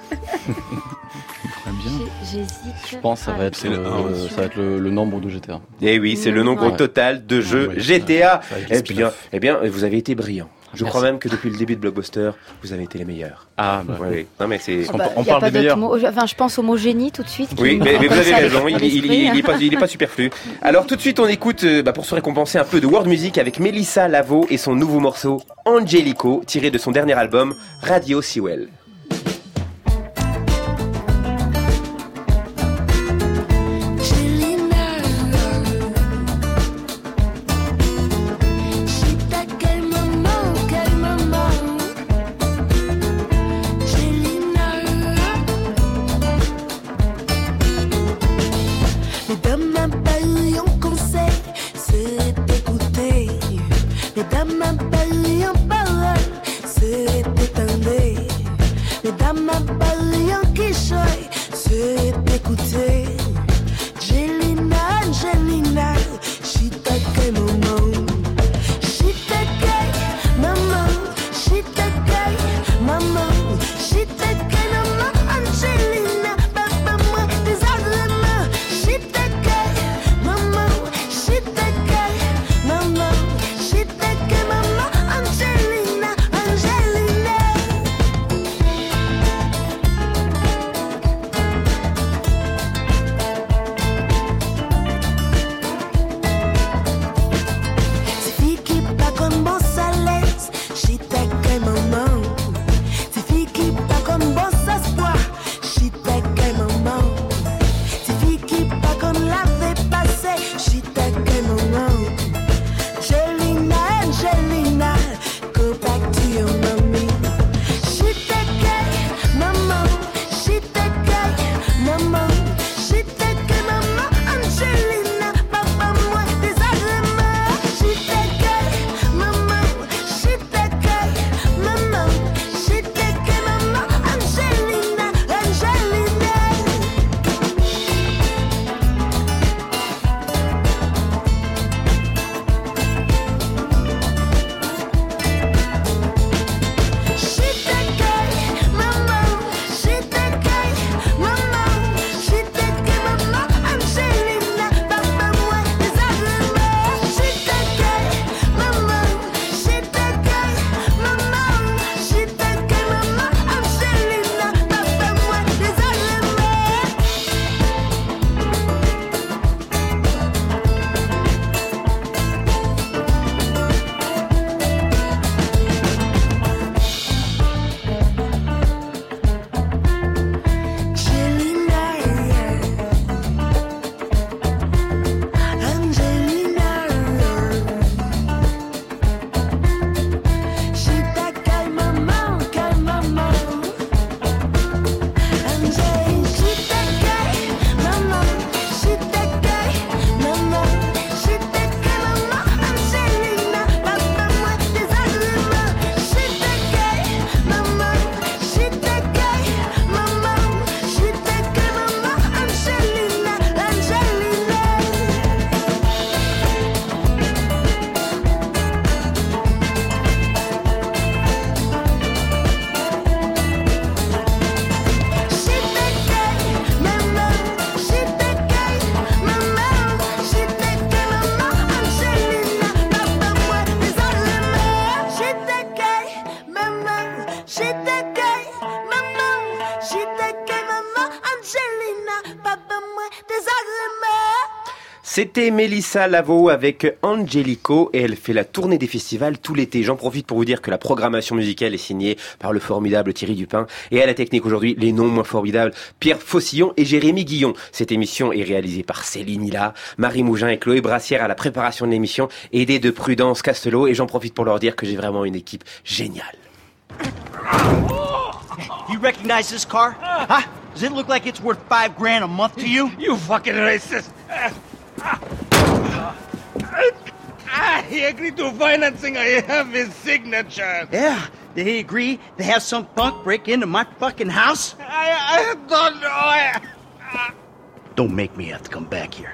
Très bien. J'ai- J'hésite. Je pense que ça va être, C'est le euh, un, ouais. ça va être le, le nombre de G T A. Eh oui, c'est le nombre Ouais. total de jeux Ah oui. G T A. Avec les Eh bien, spin-offs. eh bien, vous avez été brillants. Je Merci. crois même que depuis le début de Blockbuster, vous avez été les meilleurs. Ah bah. Oui, oui. Non mais c'est. Ah On bah, par- on y a parle pas des d'autre meilleurs. mot. Enfin, je pense au mot génie tout de suite. qui Oui, me mais, vient mais vous comme avez ça à raison, il, il, il, l'esprit. il est pas, il est pas superflu. Alors tout de suite, on écoute, euh, bah, pour se récompenser un peu de world music avec Melissa Lavo et son nouveau morceau Angelico, tiré de son dernier album Radio Sewell. Les dames m'appellent un conseil, c'est d'écouter. Les dames m'appellent un parole, c'est d'étendre. Les dames m'appellent un quichoy, c'est d'écouter. Angelina, Angelina, she take maman. She take maman, she take maman, she take maman. Angelina, papa moi désagrément. She take maman, she take maman, she take maman. Angelina, Angelina. Ces filles qui pas comme bon salaise, she take maman. Ces filles qui pas comme bon espoir, she take maman. Ces filles qui pas comme la fait passer, she take maman. Angelina, Angelina, go back to your mommy. She take maman, she take maman, she take maman. Angelina, papa moi désagrément. She take maman, she take maman, she take maman. Angelina, Angelina. She take maman, she take maman, she take maman. Angelina, papa moi désagrément. She take maman, she take maman, she take maman. Angelina, papa moi désagrément. Angelina, Angelina, she take maman, take maman. Angel, she take maman, she take maman, she take maman. Angelina, papa moi désagrément. She take maman, she take maman, she take maman. Angelina, Angelina. She take maman, she take maman, she take maman. Angelina, papa moi désagrément. She take maman, she take maman, she take maman. Angelina, papa moi désagrément. C'était Mélissa Lavo avec Angelico et elle fait la tournée des festivals tout l'été. J'en profite pour vous dire que la programmation musicale est signée par le formidable Thierry Dupin et à la technique aujourd'hui, les non moins formidables Pierre Faucillon et Jérémy Guillon. Cette émission est réalisée par Céline Hilla, Marie Mougin et Chloé Brassière à la préparation de l'émission, aidée de Prudence Castelot, et j'en profite pour leur dire que j'ai vraiment une équipe géniale. You recognize this car? Huh? Does it look like it's worth five grand a month to you? You fucking racist! He agreed to financing. I have his signature. Yeah, did he agree to have some punk break into my fucking house? I, I don't know. I, Don't make me have to come back here.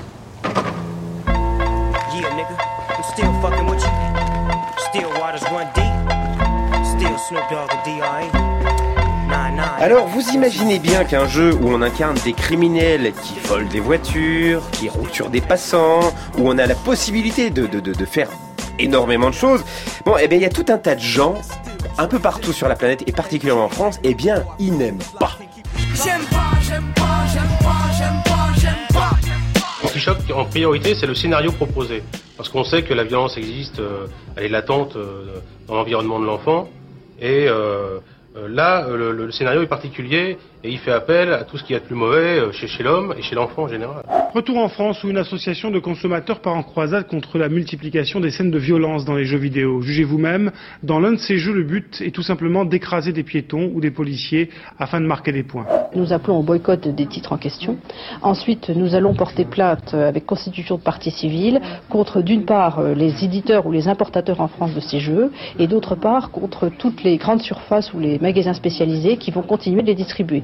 Yeah, nigga, I'm still fucking with you. Still waters run deep. Still Snoop Dogg and D R E. Alors, vous imaginez bien qu'un jeu où on incarne des criminels qui volent des voitures, qui roulent sur des passants, où on a la possibilité de, de, de, de faire énormément de choses, bon, eh bien, il y a tout un tas de gens, un peu partout sur la planète, et particulièrement en France, eh bien, ils n'aiment pas. J'aime pas, j'aime pas, j'aime pas, j'aime pas, j'aime pas. Ce qui choque en priorité, c'est le scénario proposé. Parce qu'on sait que la violence existe, euh, elle est latente euh, dans l'environnement de l'enfant, et euh, là, le, le scénario est particulier et il fait appel à tout ce qu'il y a de plus mauvais chez, chez l'homme et chez l'enfant en général. Retour en France où une association de consommateurs part en croisade contre la multiplication des scènes de violence dans les jeux vidéo. Jugez vous-même, dans l'un de ces jeux, le but est tout simplement d'écraser des piétons ou des policiers afin de marquer des points. Nous appelons au boycott des titres en question. Ensuite, nous allons porter plainte avec constitution de partie civile contre d'une part les éditeurs ou les importateurs en France de ces jeux et d'autre part contre toutes les grandes surfaces ou les magasins spécialisés qui vont continuer de les distribuer.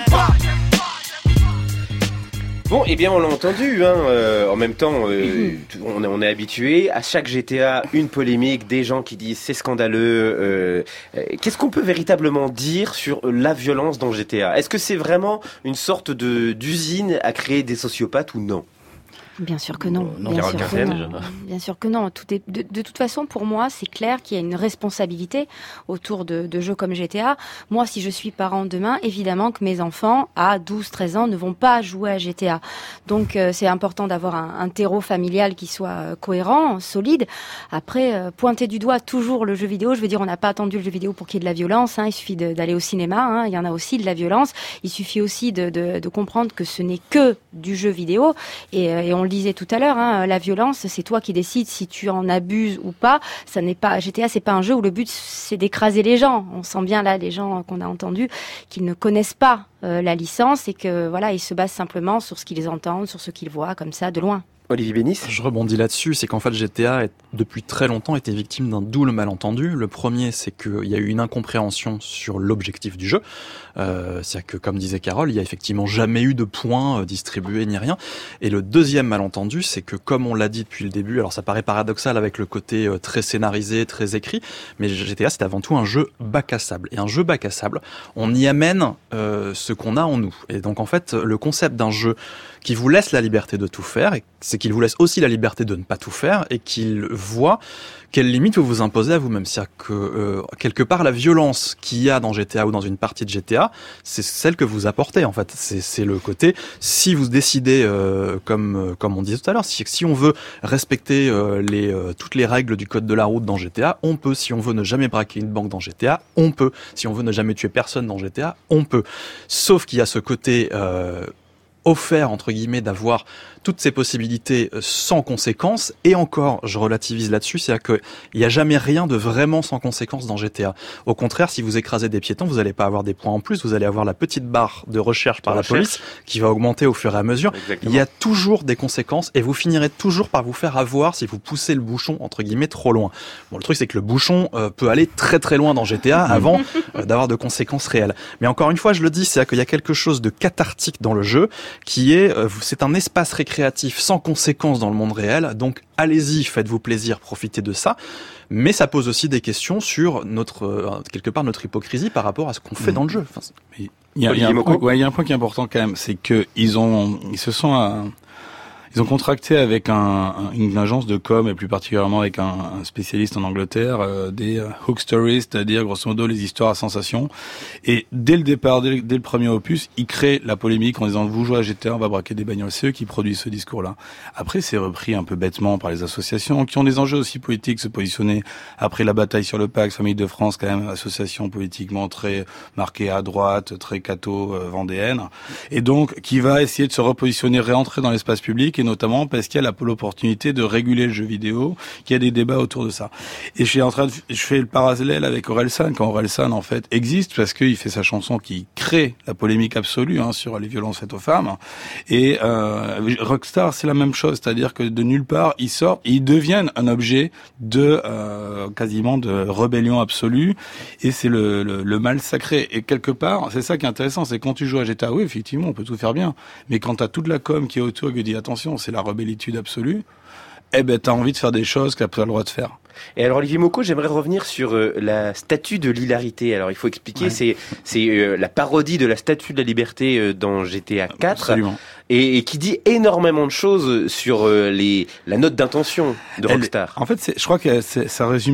Bon, eh bien, on l'a entendu, hein, euh, en même temps, euh, on, on est habitué, à chaque G T A, une polémique, des gens qui disent c'est scandaleux. Euh, euh, qu'est-ce qu'on peut véritablement dire sur la violence dans G T A ? Est-ce que c'est vraiment une sorte de, d'usine à créer des sociopathes ou non ? Bien sûr que non. Non, bien, sûr sûr que non. bien sûr que non. Tout est, de, de toute façon, pour moi, c'est clair qu'il y a une responsabilité autour de, de jeux comme G T A. Moi, si je suis parent demain, évidemment que mes enfants, à douze treize ans, ne vont pas jouer à G T A. Donc, euh, c'est important d'avoir un, un terreau familial qui soit euh, cohérent, solide. Après, euh, pointer du doigt toujours le jeu vidéo. Je veux dire, on n'a pas attendu le jeu vidéo pour qu'il y ait de la violence. Hein. Il suffit de, d'aller au cinéma. Hein. Il y en a aussi de la violence. Il suffit aussi de, de, de comprendre que ce n'est que du jeu vidéo. Et, euh, et on On le disait tout à l'heure, hein, la violence, c'est toi qui décides si tu en abuses ou pas. Ça n'est pas G T A, c'est pas un jeu où le but c'est d'écraser les gens. On sent bien là les gens qu'on a entendus qu'ils ne connaissent pas euh, la licence et que voilà, ils se basent simplement sur ce qu'ils entendent, sur ce qu'ils voient comme ça de loin. Olivier Bénis. Je rebondis là-dessus, c'est qu'en fait G T A, est, depuis très longtemps, était victime d'un double malentendu. Le premier, c'est qu'il y a eu une incompréhension sur l'objectif du jeu. Euh, c'est-à-dire que, comme disait Carole, il y a effectivement jamais eu de points euh, distribués ni rien. Et le deuxième malentendu, c'est que, comme on l'a dit depuis le début, alors ça paraît paradoxal avec le côté euh, très scénarisé, très écrit, mais G T A, c'est avant tout un jeu bac à sable. Et un jeu bac à sable, on y amène euh, ce qu'on a en nous. Et donc, en fait, le concept d'un jeu qui vous laisse la liberté de tout faire, c'est qu'il vous laisse aussi la liberté de ne pas tout faire, et qu'il voit quelles limites vous vous imposez à vous-même. C'est-à-dire que, euh, quelque part, la violence qu'il y a dans G T A ou dans une partie de G T A, c'est celle que vous apportez, en fait. C'est, c'est le côté, si vous décidez, euh, comme, comme on disait tout à l'heure, si, si on veut respecter euh, les, euh, toutes les règles du code de la route dans G T A, on peut. Si on veut ne jamais braquer une banque dans G T A, on peut. Si on veut ne jamais tuer personne dans G T A, on peut. Sauf qu'il y a ce côté... Euh, offert, entre guillemets, d'avoir toutes ces possibilités sans conséquences. Et encore, je relativise là-dessus, c'est-à-dire qu'il n'y a jamais rien de vraiment sans conséquences dans G T A. Au contraire, si vous écrasez des piétons, vous n'allez pas avoir des points en plus, vous allez avoir la petite barre de recherche par de la recherche. police qui va augmenter au fur et à mesure. Exactement. Il y a toujours des conséquences et vous finirez toujours par vous faire avoir si vous poussez le bouchon, entre guillemets, trop loin. Bon, le truc, c'est que le bouchon euh, peut aller très très loin dans G T A avant euh, d'avoir de conséquences réelles. Mais encore une fois, je le dis, c'est-à-dire qu'il y a quelque chose de cathartique dans le jeu qui est, euh, c'est un espace récréatif sans conséquences dans le monde réel, donc allez-y, faites-vous plaisir, profitez de ça, mais ça pose aussi des questions sur notre, euh, quelque part, notre hypocrisie par rapport à ce qu'on fait mmh. dans le jeu. Enfin, il y a, il y a un point, ouais, il y a un point qui est important quand même, c'est que ils ont, ils se sont, euh, ils ont contracté avec un, un, une agence de com et plus particulièrement avec un, un spécialiste en Angleterre, euh, des euh, hook stories, c'est-à-dire grosso modo les histoires à sensation. Et dès le départ, dès, dès le premier opus, ils créent la polémique en disant vous jouez à G T A, on va braquer des bagnoles. C'est eux qui produisent ce discours-là. Après, c'est repris un peu bêtement par les associations qui ont des enjeux aussi politiques, se positionner après la bataille sur le Pax, Famille de France, quand même association politiquement très marquée à droite, très catho euh, vendéenne, et donc qui va essayer de se repositionner, réentrer dans l'espace public. Et notamment parce qu'il y a l'opportunité de réguler le jeu vidéo, qu'il y a des débats autour de ça. Et je suis en train de, je fais le parallèle avec Orelsan, quand Orelsan en fait existe parce qu'il fait sa chanson qui crée la polémique absolue hein, sur les violences faites aux femmes. Et euh, Rockstar, c'est la même chose, c'est-à-dire que de nulle part ils sortent, et ils deviennent un objet de euh, quasiment de rébellion absolue. Et c'est le, le, le mal sacré. Et quelque part, c'est ça qui est intéressant, c'est quand tu joues à G T A, oui effectivement on peut tout faire bien, mais quand t'as toute la com qui est autour et qui dit attention, c'est la rebellitude absolue, eh ben t'as envie de faire des choses que t'as pas le droit de faire. Et alors Olivier Mocco, j'aimerais revenir sur euh, la statue de l'hilarité. Alors il faut expliquer, ouais. c'est c'est euh, la parodie de la statue de la liberté euh, dans G T A quatre, et, et qui dit énormément de choses sur euh, les la note d'intention de Rockstar. Elle, en fait, c'est, je crois que c'est, ça résume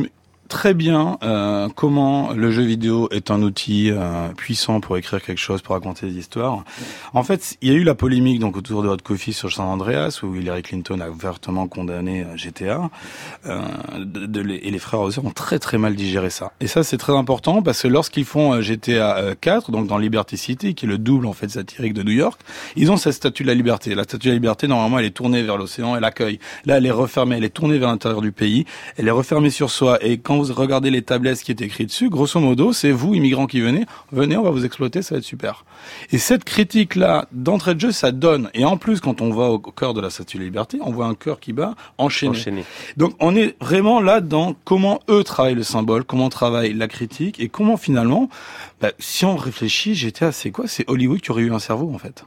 très bien euh, comment le jeu vidéo est un outil euh, puissant pour écrire quelque chose, pour raconter des histoires. En fait, il y a eu la polémique donc autour de Hot Coffee sur San Andreas, où Hillary Clinton a ouvertement condamné G T A, euh, de, de, et les frères Hauser ont très très mal digéré ça. Et ça, c'est très important parce que lorsqu'ils font G T A quatre, donc dans Liberty City, qui est le double en fait satirique de New York, ils ont cette statue de la liberté. La statue de la liberté, normalement, elle est tournée vers l'océan, elle accueille. Là, elle est refermée, elle est tournée vers l'intérieur du pays, elle est refermée sur soi. Et quand vous regardez les tablettes qui est écrit dessus, grosso modo, c'est vous, immigrants qui venez, venez, on va vous exploiter, ça va être super. Et cette critique-là, d'entrée de jeu, ça donne. Et en plus, quand on va au cœur de la statue de la liberté, on voit un cœur qui bat enchaîné. enchaîné. Donc, on est vraiment là dans comment eux travaillent le symbole, comment travaillent la critique, et comment finalement, bah, si on réfléchit, G T A, c'est quoi? C'est Hollywood qui aurait eu un cerveau, en fait.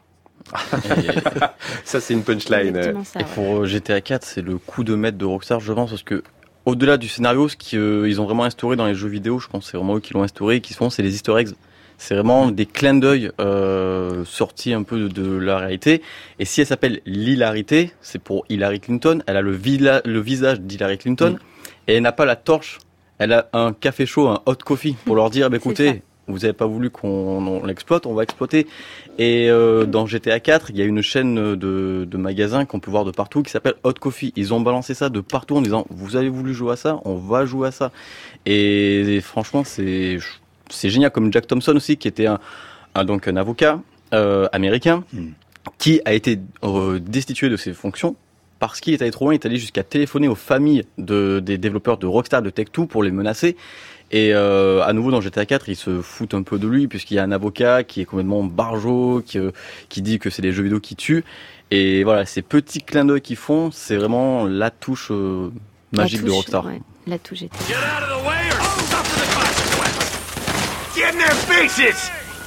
Ça, c'est une punchline. Ça, et pour ouais. G T A quatre, c'est le coup de maître de Rockstar, je pense, parce que au-delà du scénario, ce qu'ils euh, ont vraiment instauré dans les jeux vidéo, je pense que c'est vraiment eux qui l'ont instauré, et qui se font, c'est les easter eggs. C'est vraiment des clins d'œil euh, sortis un peu de, de la réalité. Et si elle s'appelle l'hilarité, c'est pour Hillary Clinton. Elle a le, vila- le visage d'Hillary Clinton mmh. et elle n'a pas la torche. Elle a un café chaud, un hot coffee pour leur dire, bah, écoutez, vous n'avez pas voulu qu'on on l'exploite, on va exploiter. Et euh, dans G T A quatre, il y a une chaîne de, de magasins qu'on peut voir de partout qui s'appelle Hot Coffee. Ils ont balancé ça de partout en disant, vous avez voulu jouer à ça, on va jouer à ça. Et, et franchement, c'est... C'est génial, comme Jack Thompson aussi, qui était un, un donc un avocat euh, américain, mm. qui a été euh, destitué de ses fonctions parce qu'il est allé trop loin. Il est allé jusqu'à téléphoner aux familles de, des développeurs de Rockstar, de Take-Two, pour les menacer. Et euh, à nouveau, dans G T A quatre, ils se foutent un peu de lui, puisqu'il y a un avocat qui est complètement barjot, qui, euh, qui dit que c'est les jeux vidéo qui tuent. Et voilà, ces petits clins d'œil qu'ils font, c'est vraiment la touche euh, magique la touche, de Rockstar. Ouais, la touche G T A. Get out of the way or suffer the consequences! Get in their faces!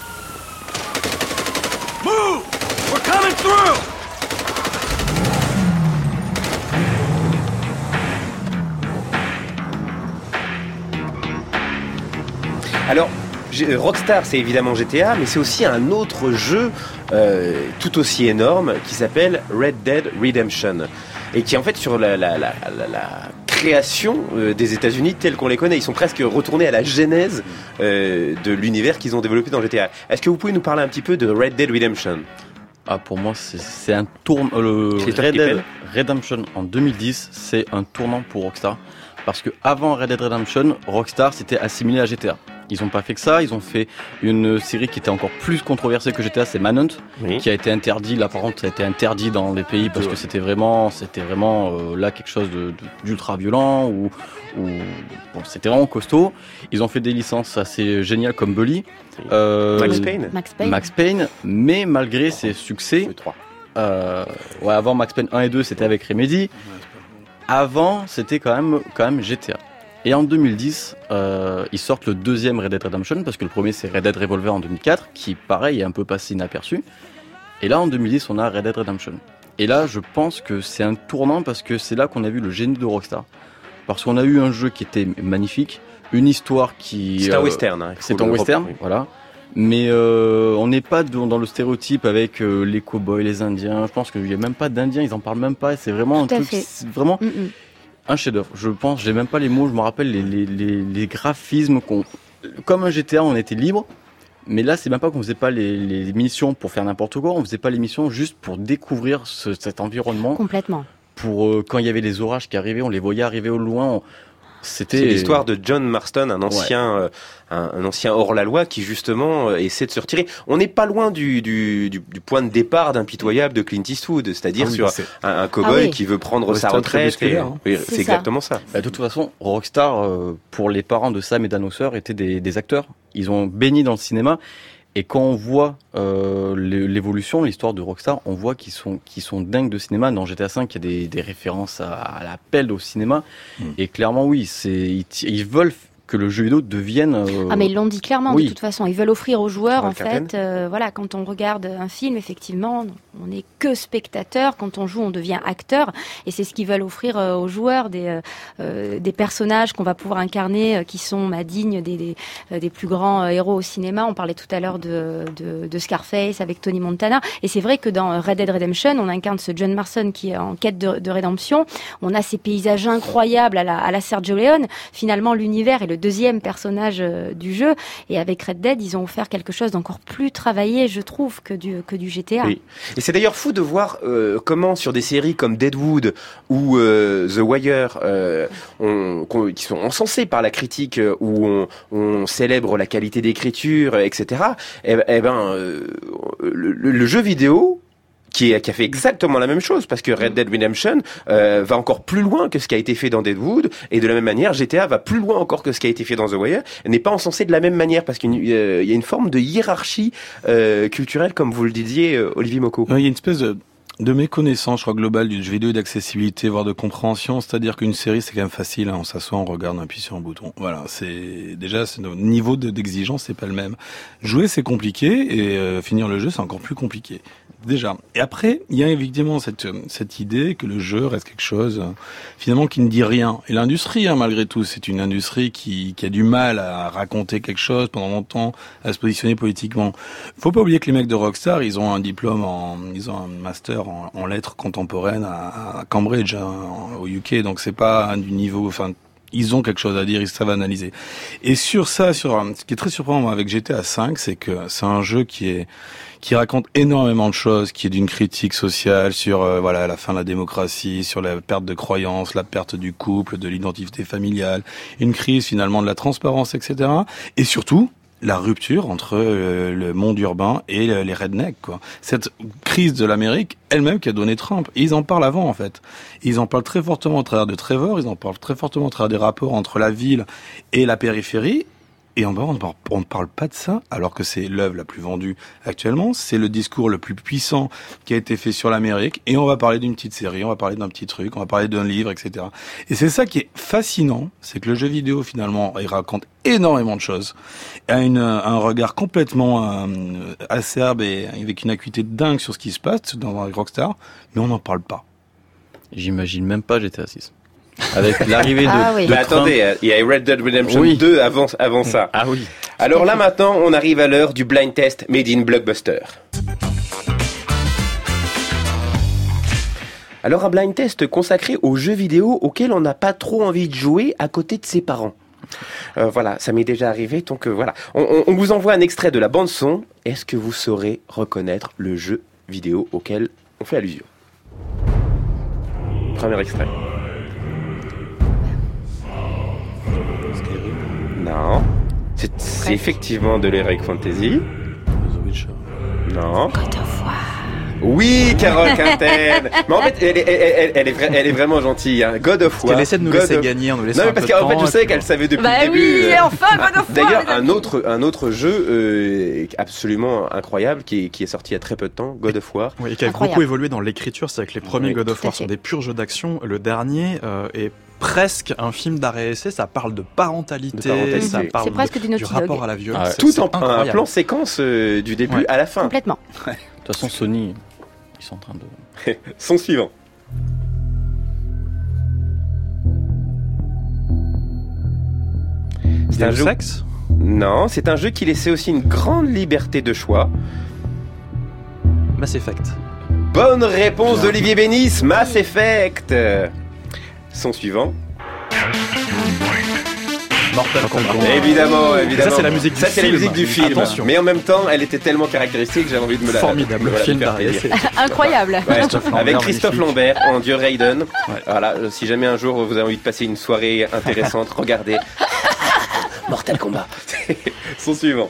Move! We're coming through! Alors, Rockstar, c'est évidemment G T A, mais c'est aussi un autre jeu euh, tout aussi énorme qui s'appelle Red Dead Redemption. Et qui est en fait sur la, la, la, la, la création euh, des États-Unis tels qu'on les connaît. Ils sont presque retournés à la genèse euh, de l'univers qu'ils ont développé dans G T A. Est-ce que vous pouvez nous parler un petit peu de Red Dead Redemption ? Ah, pour moi, c'est, c'est un tournant. Le Red Dead Redemption en deux mille dix, c'est un tournant pour Rockstar. Parce que avant Red Dead Redemption, Rockstar s'était assimilé à G T A. Ils n'ont pas fait que ça, ils ont fait une série qui était encore plus controversée que G T A, c'est Manhunt, oui. qui a été interdit. Là, par contre, ça a été interdit dans les pays parce que c'était vraiment, c'était vraiment euh, là quelque chose de, de, d'ultra violent ou, ou bon, c'était vraiment costaud. Ils ont fait des licences assez géniales comme Bully, euh, Max Payne, Max Payne, Max Payne, mais malgré ses succès, euh, ouais, avant Max Payne un et deux, c'était avec Remedy. Avant, c'était quand même, quand même G T A. Et en deux mille dix, euh, ils sortent le deuxième Red Dead Redemption, parce que le premier c'est Red Dead Revolver en deux mille quatre, qui pareil est un peu passé inaperçu. Et là en deux mille dix, on a Red Dead Redemption. Et là, je pense que c'est un tournant, parce que c'est là qu'on a vu le génie de Rockstar. Parce qu'on a eu un jeu qui était magnifique, une histoire qui... C'est un euh, western. Hein, c'est un western, oui. Voilà. Mais euh, on n'est pas dans, dans le stéréotype avec euh, les cow-boys, les Indiens. Je pense qu'il n'y a même pas d'Indiens, ils en parlent même pas. C'est vraiment Tout un à truc, fait. c'est vraiment mm-hmm. un chef-d'œuvre. Je pense, j'ai même pas les mots. Je me rappelle les, les, les, les graphismes qu'on, comme un G T A, on était libre. Mais là, c'est même pas qu'on faisait pas les, les missions pour faire n'importe quoi. On faisait pas les missions juste pour découvrir ce, cet environnement. Complètement. Pour euh, quand il y avait les orages qui arrivaient, on les voyait arriver au loin. On, C'était... C'est l'histoire de John Marston, un ancien, ouais. euh, un, un ancien hors-la-loi qui justement euh, essaie de se retirer. On n'est pas loin du, du, du, du point de départ d'impitoyable de Clint Eastwood, c'est-à-dire ah oui, sur c'est... un, un cow-boy ah oui. qui veut prendre ouais, sa retraite. Et, hein. oui, c'est, c'est exactement ça. Bah, de toute façon, Rockstar, euh, pour les parents de Sam et Dan Houser, étaient des, des acteurs. Ils ont baigné dans le cinéma. Et quand on voit euh, l'évolution, l'histoire de Rockstar, on voit qu'ils sont, qu'ils sont dingues de cinéma. Dans G T A cinq, il y a des, des références à, à l'appel au cinéma. Mm. Et clairement, oui, c'est, ils, ils veulent que le jeu vidéo devienne... Euh... Ah mais ils l'ont dit clairement, oui. de toute façon. Ils veulent offrir aux joueurs, Ah, en fait, euh, voilà, quand on regarde un film, effectivement, on n'est que spectateur. Quand on joue, on devient acteur. Et c'est ce qu'ils veulent offrir euh, aux joueurs, des, euh, des personnages qu'on va pouvoir incarner, euh, qui sont bah, dignes des, des, euh, des plus grands euh, héros au cinéma. On parlait tout à l'heure de, de, de Scarface avec Tony Montana. Et c'est vrai que dans Red Dead Redemption, on incarne ce John Marston qui est en quête de, de rédemption. On a ces paysages incroyables à la, à la Sergio Leone. Finalement, l'univers est le deuxième personnage euh, du jeu. Et avec Red Dead, ils ont offert quelque chose d'encore plus travaillé, je trouve, que du, que du G T A. Oui. Et c'est d'ailleurs fou de voir euh, comment sur des séries comme Deadwood ou euh, The Wire, euh, on, qu'on, qui sont encensées par la critique, euh, où on, on célèbre la qualité d'écriture, et cetera. Et, et ben, euh, le, le jeu vidéo qui, est, qui a fait exactement la même chose, parce que Red Dead Redemption euh, va encore plus loin que ce qui a été fait dans Deadwood, et de la même manière, G T A va plus loin encore que ce qui a été fait dans The Wire, et n'est pas encensé de la même manière, parce qu'il euh, y a une forme de hiérarchie euh, culturelle, comme vous le disiez, euh, Olivier Mocco. Il y a une espèce de... de méconnaissance, je crois, globale du jeu vidéo, d'accessibilité, voire de compréhension. C'est-à-dire qu'une série, c'est quand même facile, hein. On s'assoit, on regarde, on appuie sur un bouton. Voilà, c'est déjà, c'est notre niveau de, d'exigence, c'est pas le même. Jouer, c'est compliqué, et euh, finir le jeu, c'est encore plus compliqué. Déjà. Et après, il y a évidemment cette cette idée que le jeu reste quelque chose, euh, finalement, qui ne dit rien. Et l'industrie, hein, malgré tout, c'est une industrie qui qui a du mal à raconter quelque chose pendant longtemps, à se positionner politiquement. Faut pas oublier que les mecs de Rockstar, ils ont un diplôme en, ils ont un master en, en lettres contemporaines à, à Cambridge, hein, au U K, donc c'est pas du niveau, enfin, ils ont quelque chose à dire, ils savent analyser. Et sur ça, sur ce qui est très surprenant avec G T A cinq, c'est que c'est un jeu qui est qui raconte énormément de choses, qui est d'une critique sociale sur euh, voilà la fin de la démocratie, sur la perte de croyances, la perte du couple, de l'identité familiale, une crise finalement de la transparence, et cetera. Et surtout la rupture entre euh, le monde urbain et le, les rednecks, quoi. Cette crise de l'Amérique elle-même qui a donné Trump. Et ils en parlent avant, en fait. Ils en parlent très fortement au travers de Trevor, ils en parlent très fortement au travers des rapports entre la ville et la périphérie. Et en bas, on ne parle, on ne parle pas de ça, alors que c'est l'œuvre la plus vendue actuellement. C'est le discours le plus puissant qui a été fait sur l'Amérique. Et on va parler d'une petite série, on va parler d'un petit truc, on va parler d'un livre, et cetera. Et c'est ça qui est fascinant, c'est que le jeu vidéo, finalement, il raconte énormément de choses, a une, un regard complètement euh, acerbe et avec une acuité dingue sur ce qui se passe dans un Rockstar, mais on n'en parle pas. J'imagine même pas G T A six. Avec l'arrivée de, ah, oui. de bah, attendez, il y a Red Dead Redemption oui. deux avant, avant ça. Ah oui. Alors là maintenant, on arrive à l'heure du blind test made in Blockbuster. Alors un blind test consacré aux jeux vidéo auxquels on n'a pas trop envie de jouer à côté de ses parents. Euh, voilà, ça m'est déjà arrivé, donc euh, voilà. On, on, on vous envoie un extrait de la bande son. Est-ce que vous saurez reconnaître le jeu vidéo auquel on fait allusion? Premier extrait. Non. C'est, c'est effectivement de l'Heroic Fantasy. Non. God of War. Oui, Carole Quinten. Mais en fait, elle est, elle, elle, elle est, vra- elle est vraiment gentille. Hein. God of War. Elle essaie de nous God laisser of... gagner, on nous laisse un Non, mais peu parce de qu'en fait, temps, je sais puis qu'elle bon. savait depuis Bah le début. oui, euh, enfin, God of War. D'ailleurs, les un amis. autre, un autre jeu euh, absolument incroyable qui est, qui est sorti il y a très peu de temps, God of War. Oui, et qui a Incroyable. beaucoup évolué dans l'écriture, c'est-à-dire que les premiers Oui, God of tout à War fait. sont des purs jeux d'action. Le dernier euh, est presque un film d'arrêt essai, ça parle de parentalité, De parentalité. ça parle C'est presque de- du du Naughty Dog. rapport à la violence. Ah ouais. C'est- Tout c'est en un incroyable. plan séquence euh, du début Ouais. à la fin. Complètement. De toute façon, Sony, ils sont en train de... Son suivant. C'est un Deus jeu. Ex. Non, c'est un jeu qui laissait aussi une grande liberté de choix. Mass Effect. Bonne réponse d'Olivier Bénis, Mass Effect. Son suivant. Mortal Kombat. Évidemment, évidemment. Ça, c'est la musique du Ça, c'est la film. musique du film. Attention. Mais en même temps, elle était tellement caractéristique que j'avais envie de me la... Formidable de me la film faire d'arrêt plaisir. essai. Incroyable. Ouais, Christophe Lambert, avec Christophe magnifique. Lambert en Dieu Raiden. Voilà, euh, si jamais un jour vous avez envie de passer une soirée intéressante, regardez Mortal Kombat. Son suivant.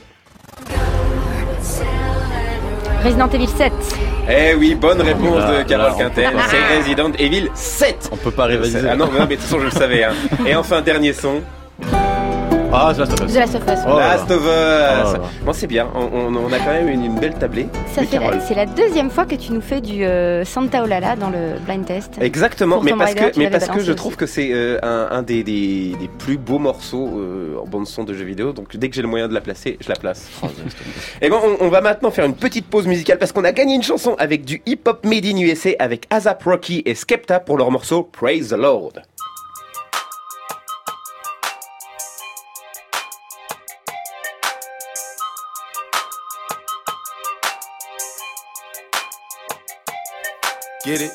Resident Evil sept. Eh oui, bonne réponse Là, de Carole là, on Quinten. peut pas- C'est Resident Evil sept. On peut pas rivaliser. Ah non, mais, non, mais de toute façon je le savais. Hein. Et enfin dernier son. Ah, c'est Last of Us. The Last of Us. Oh, Last of Us. Oh. Bon, c'est bien. On, on, on a quand même une, une belle tablée. Ça Oui, fait Carole. la- c'est la deuxième fois que tu nous fais du euh, Santa Olala dans le blind test. Exactement, Pour mais Tomb parce Raider, que, tu mais l'avais parce que balancé je aussi. trouve que c'est euh, un, un des, des, des plus beaux morceaux euh, en bande son de jeux vidéo. Donc dès que j'ai le moyen de la placer, je la place. Et bon, on, on va maintenant faire une petite pause musicale parce qu'on a gagné une chanson avec du hip-hop made in U S A avec A$AP Rocky et Skepta pour leur morceau Praise the Lord. Get it?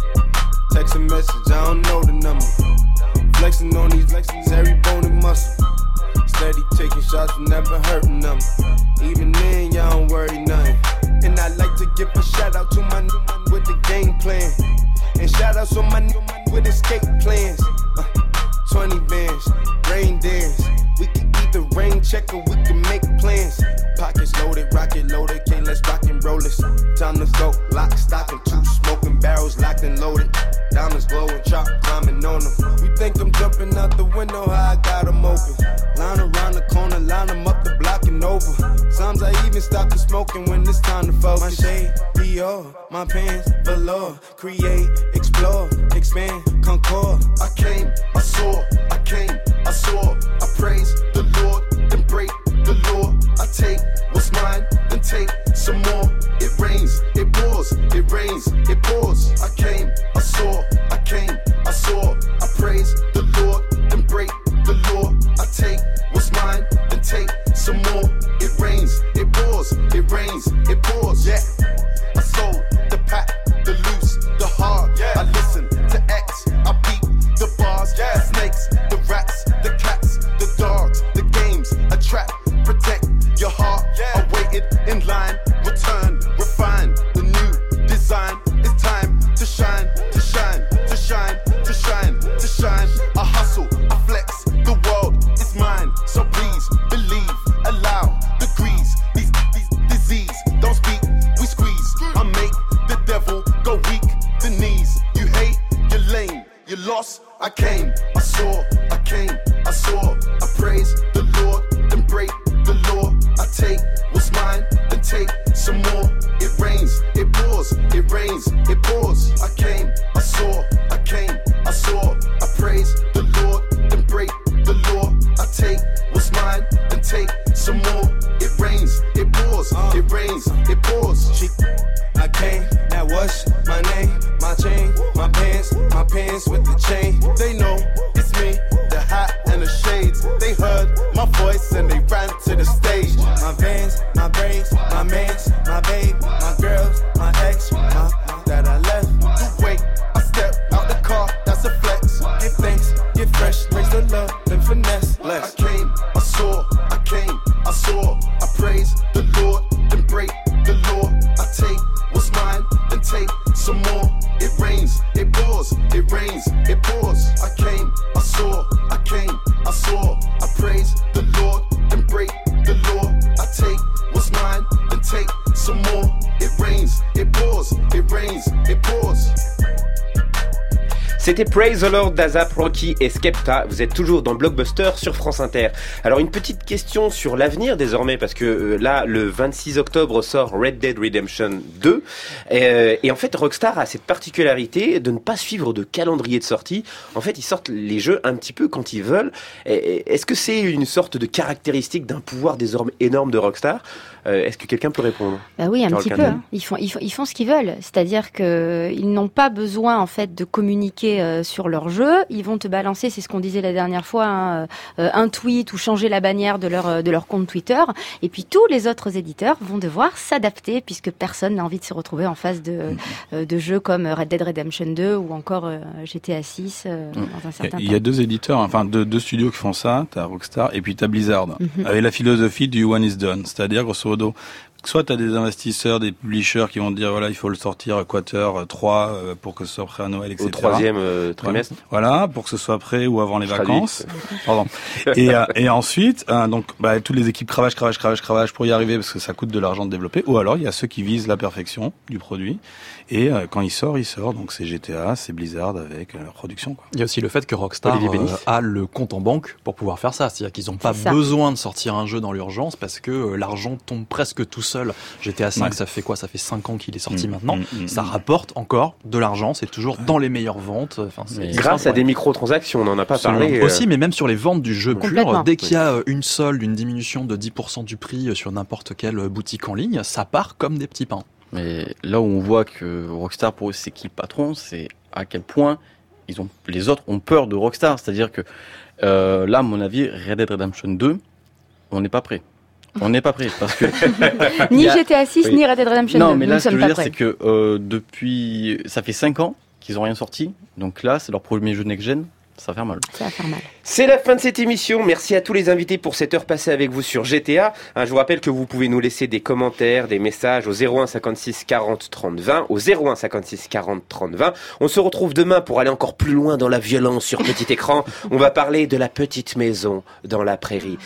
Text a message, I don't know the number. Flexing on these flexings, every bone and muscle. Steady taking shots, but never hurting them. Even then, y'all don't worry nothing. And I like to give a shout out to my new man with the game plan. And shout outs on my new man with escape plans. Uh, twenty bands, rain dance. We can either rain check or we can make plans. Pockets loaded, rocket loaded, okay, let's rock and roll this. Time to go, lock, stock, and two smoking barrels locked and loaded. Diamonds glowing, chop, climbing on them. You think I'm jumping out the window, how I got them open. Line around the corner, line them up the block and over. Sometimes I even stop the smoking when it's time to focus. My shade, Dior, my pants, velour. Create, explore, expand, concord. I came, I saw, I came, I saw. I praise the Lord, then break the law. I take what's mine, then take some more. It rains, it pours, it rains, it pours. I came, I saw, I came, I saw. I praise the Lord, then break the law. I take what's mine, then take some more. It rains, it pours, it rains, it pours. Yeah, I sold the pack, the loose, the hard. Yeah, I listen to X, I beat the bars, yeah. The snakes, the rats, the cats, the dogs, the games, a trap, protect your heart. Yeah. I waited in line, return, refine the new design. It's time to shine, to shine, to shine, to shine, to shine. I hustle, I flex, the world is mine. So please believe, allow degrees. These, these disease don't speak, we squeeze. I make the devil go weak, the knees. You hate, you're lame, you're lost. I came, I saw, I came, I saw. I praise the Lord, then break the law. I take what's mine, then take some more. It rains, it pours, it rains, it pours. I came, I saw, I came, I saw. I praise the Lord, then break the law. I take what's mine, then take some more. It rains, it pours, it rains, it pours. She, I came, now what's my name? My chain, my pants, my pants with the chain. They know it's me, the hat and the shades. They heard my voice and they ran to the stage. My vans, my braids, my mans, my babe, my girls, my ex, my, my that I left. You wait, I step out the car, that's a flex. Give thanks, get fresh, raise the love, then finesse. Bless. I came, I saw, I came, I saw. I praise the Lord, then break the law. I take what's mine, then take some more. It rains, it pours, it rains, it pours. I came, I saw, I came, I saw. I praise the Lord, then break the law. I take what's mine, then take some more. It rains, it pours, it rains, it pours. C'était Praise the Lord d'A$AP Rocky et Skepta. Vous êtes toujours dans Blockbuster sur France Inter. Alors une petite question sur l'avenir désormais, parce que euh, là le vingt-six octobre sort Red Dead Redemption deux euh, et en fait Rockstar a cette particularité de ne pas suivre de calendrier de sortie. En fait ils sortent les jeux un petit peu quand ils veulent. Et, est-ce que c'est une sorte de caractéristique d'un pouvoir désormais énorme de Rockstar? euh, Est-ce que quelqu'un peut répondre? Bah oui, un Carole petit peu. Kernel. Hein. Ils font, ils font, ils font ce qu'ils veulent. C'est-à-dire que ils n'ont pas besoin en fait de communiquer euh, sur leur jeu. Ils vont te balancer, c'est ce qu'on disait la dernière fois, hein, euh, un tweet ou changer la bannière de leur de leur compte Twitter. Et puis tous les autres éditeurs vont devoir s'adapter puisque personne n'a envie de se retrouver en face de euh, de jeux comme Red Dead Redemption deux ou encore euh, G T A six euh, dans un certain Il y temps. a deux éditeurs, enfin deux, deux studios qui font ça. T'as Rockstar et puis t'as Blizzard, Mhm. avec la philosophie du one is done, c'est-à-dire grosso modo, soit t'as des investisseurs, des publishers qui vont te dire voilà, il faut le sortir Quarter trois euh, pour que ce soit prêt à Noël, et cetera. Au troisième euh, trimestre. Voilà. voilà, pour que ce soit prêt ou avant les Traduit. vacances. Pardon. Et, euh, et ensuite, euh, donc, bah, toutes les équipes cravage, cravage, cravage, cravage pour y arriver parce que ça coûte de l'argent de développer. Ou alors, il y a ceux qui visent la perfection du produit. Et euh, quand il sort, il sort. Donc, c'est G T A, c'est Blizzard avec euh, leur production, quoi. Il y a aussi le fait que Rockstar euh, a le compte en banque pour pouvoir faire ça. C'est-à-dire qu'ils n'ont pas besoin de sortir un jeu dans l'urgence parce que euh, l'argent tombe presque tout seul. G T A cinq, ouais. ça fait quoi? Ça fait cinq ans qu'il est sorti mmh, maintenant. Mmh, mmh, ça rapporte encore de l'argent. C'est toujours dans les meilleures ventes. Enfin, c'est grâce à des microtransactions, on n'en a pas Absolument. parlé. Euh... Aussi, mais même sur les ventes du jeu pur, dès qu'il y a une solde, une diminution de dix pour cent du prix sur n'importe quelle boutique en ligne, ça part comme des petits pains. Mais là où on voit que Rockstar, pour eux, c'est qui le patron, c'est à quel point ils ont, les autres ont peur de Rockstar. C'est-à-dire que euh, là, à mon avis, Red Dead Redemption deux, on n'est pas prêt. On n'est pas prêt parce que ni a... G T A six oui. ni Red Dead Redemption non, deux. Non, mais là, nous ce que je veux dire, prêts. c'est que euh, depuis, ça fait cinq ans qu'ils ont rien sorti. Donc là, c'est leur premier jeu next-gen. Ça va faire mal. Ça va faire mal. C'est la fin de cette émission. Merci à tous les invités pour cette heure passée avec vous sur G T A. Hein, je vous rappelle que vous pouvez nous laisser des commentaires, des messages au zéro un cinquante-six quarante trente vingt, au zéro un cinquante-six quarante trente vingt. On se retrouve demain pour aller encore plus loin dans la violence sur petit écran. On va parler de la petite maison dans la prairie.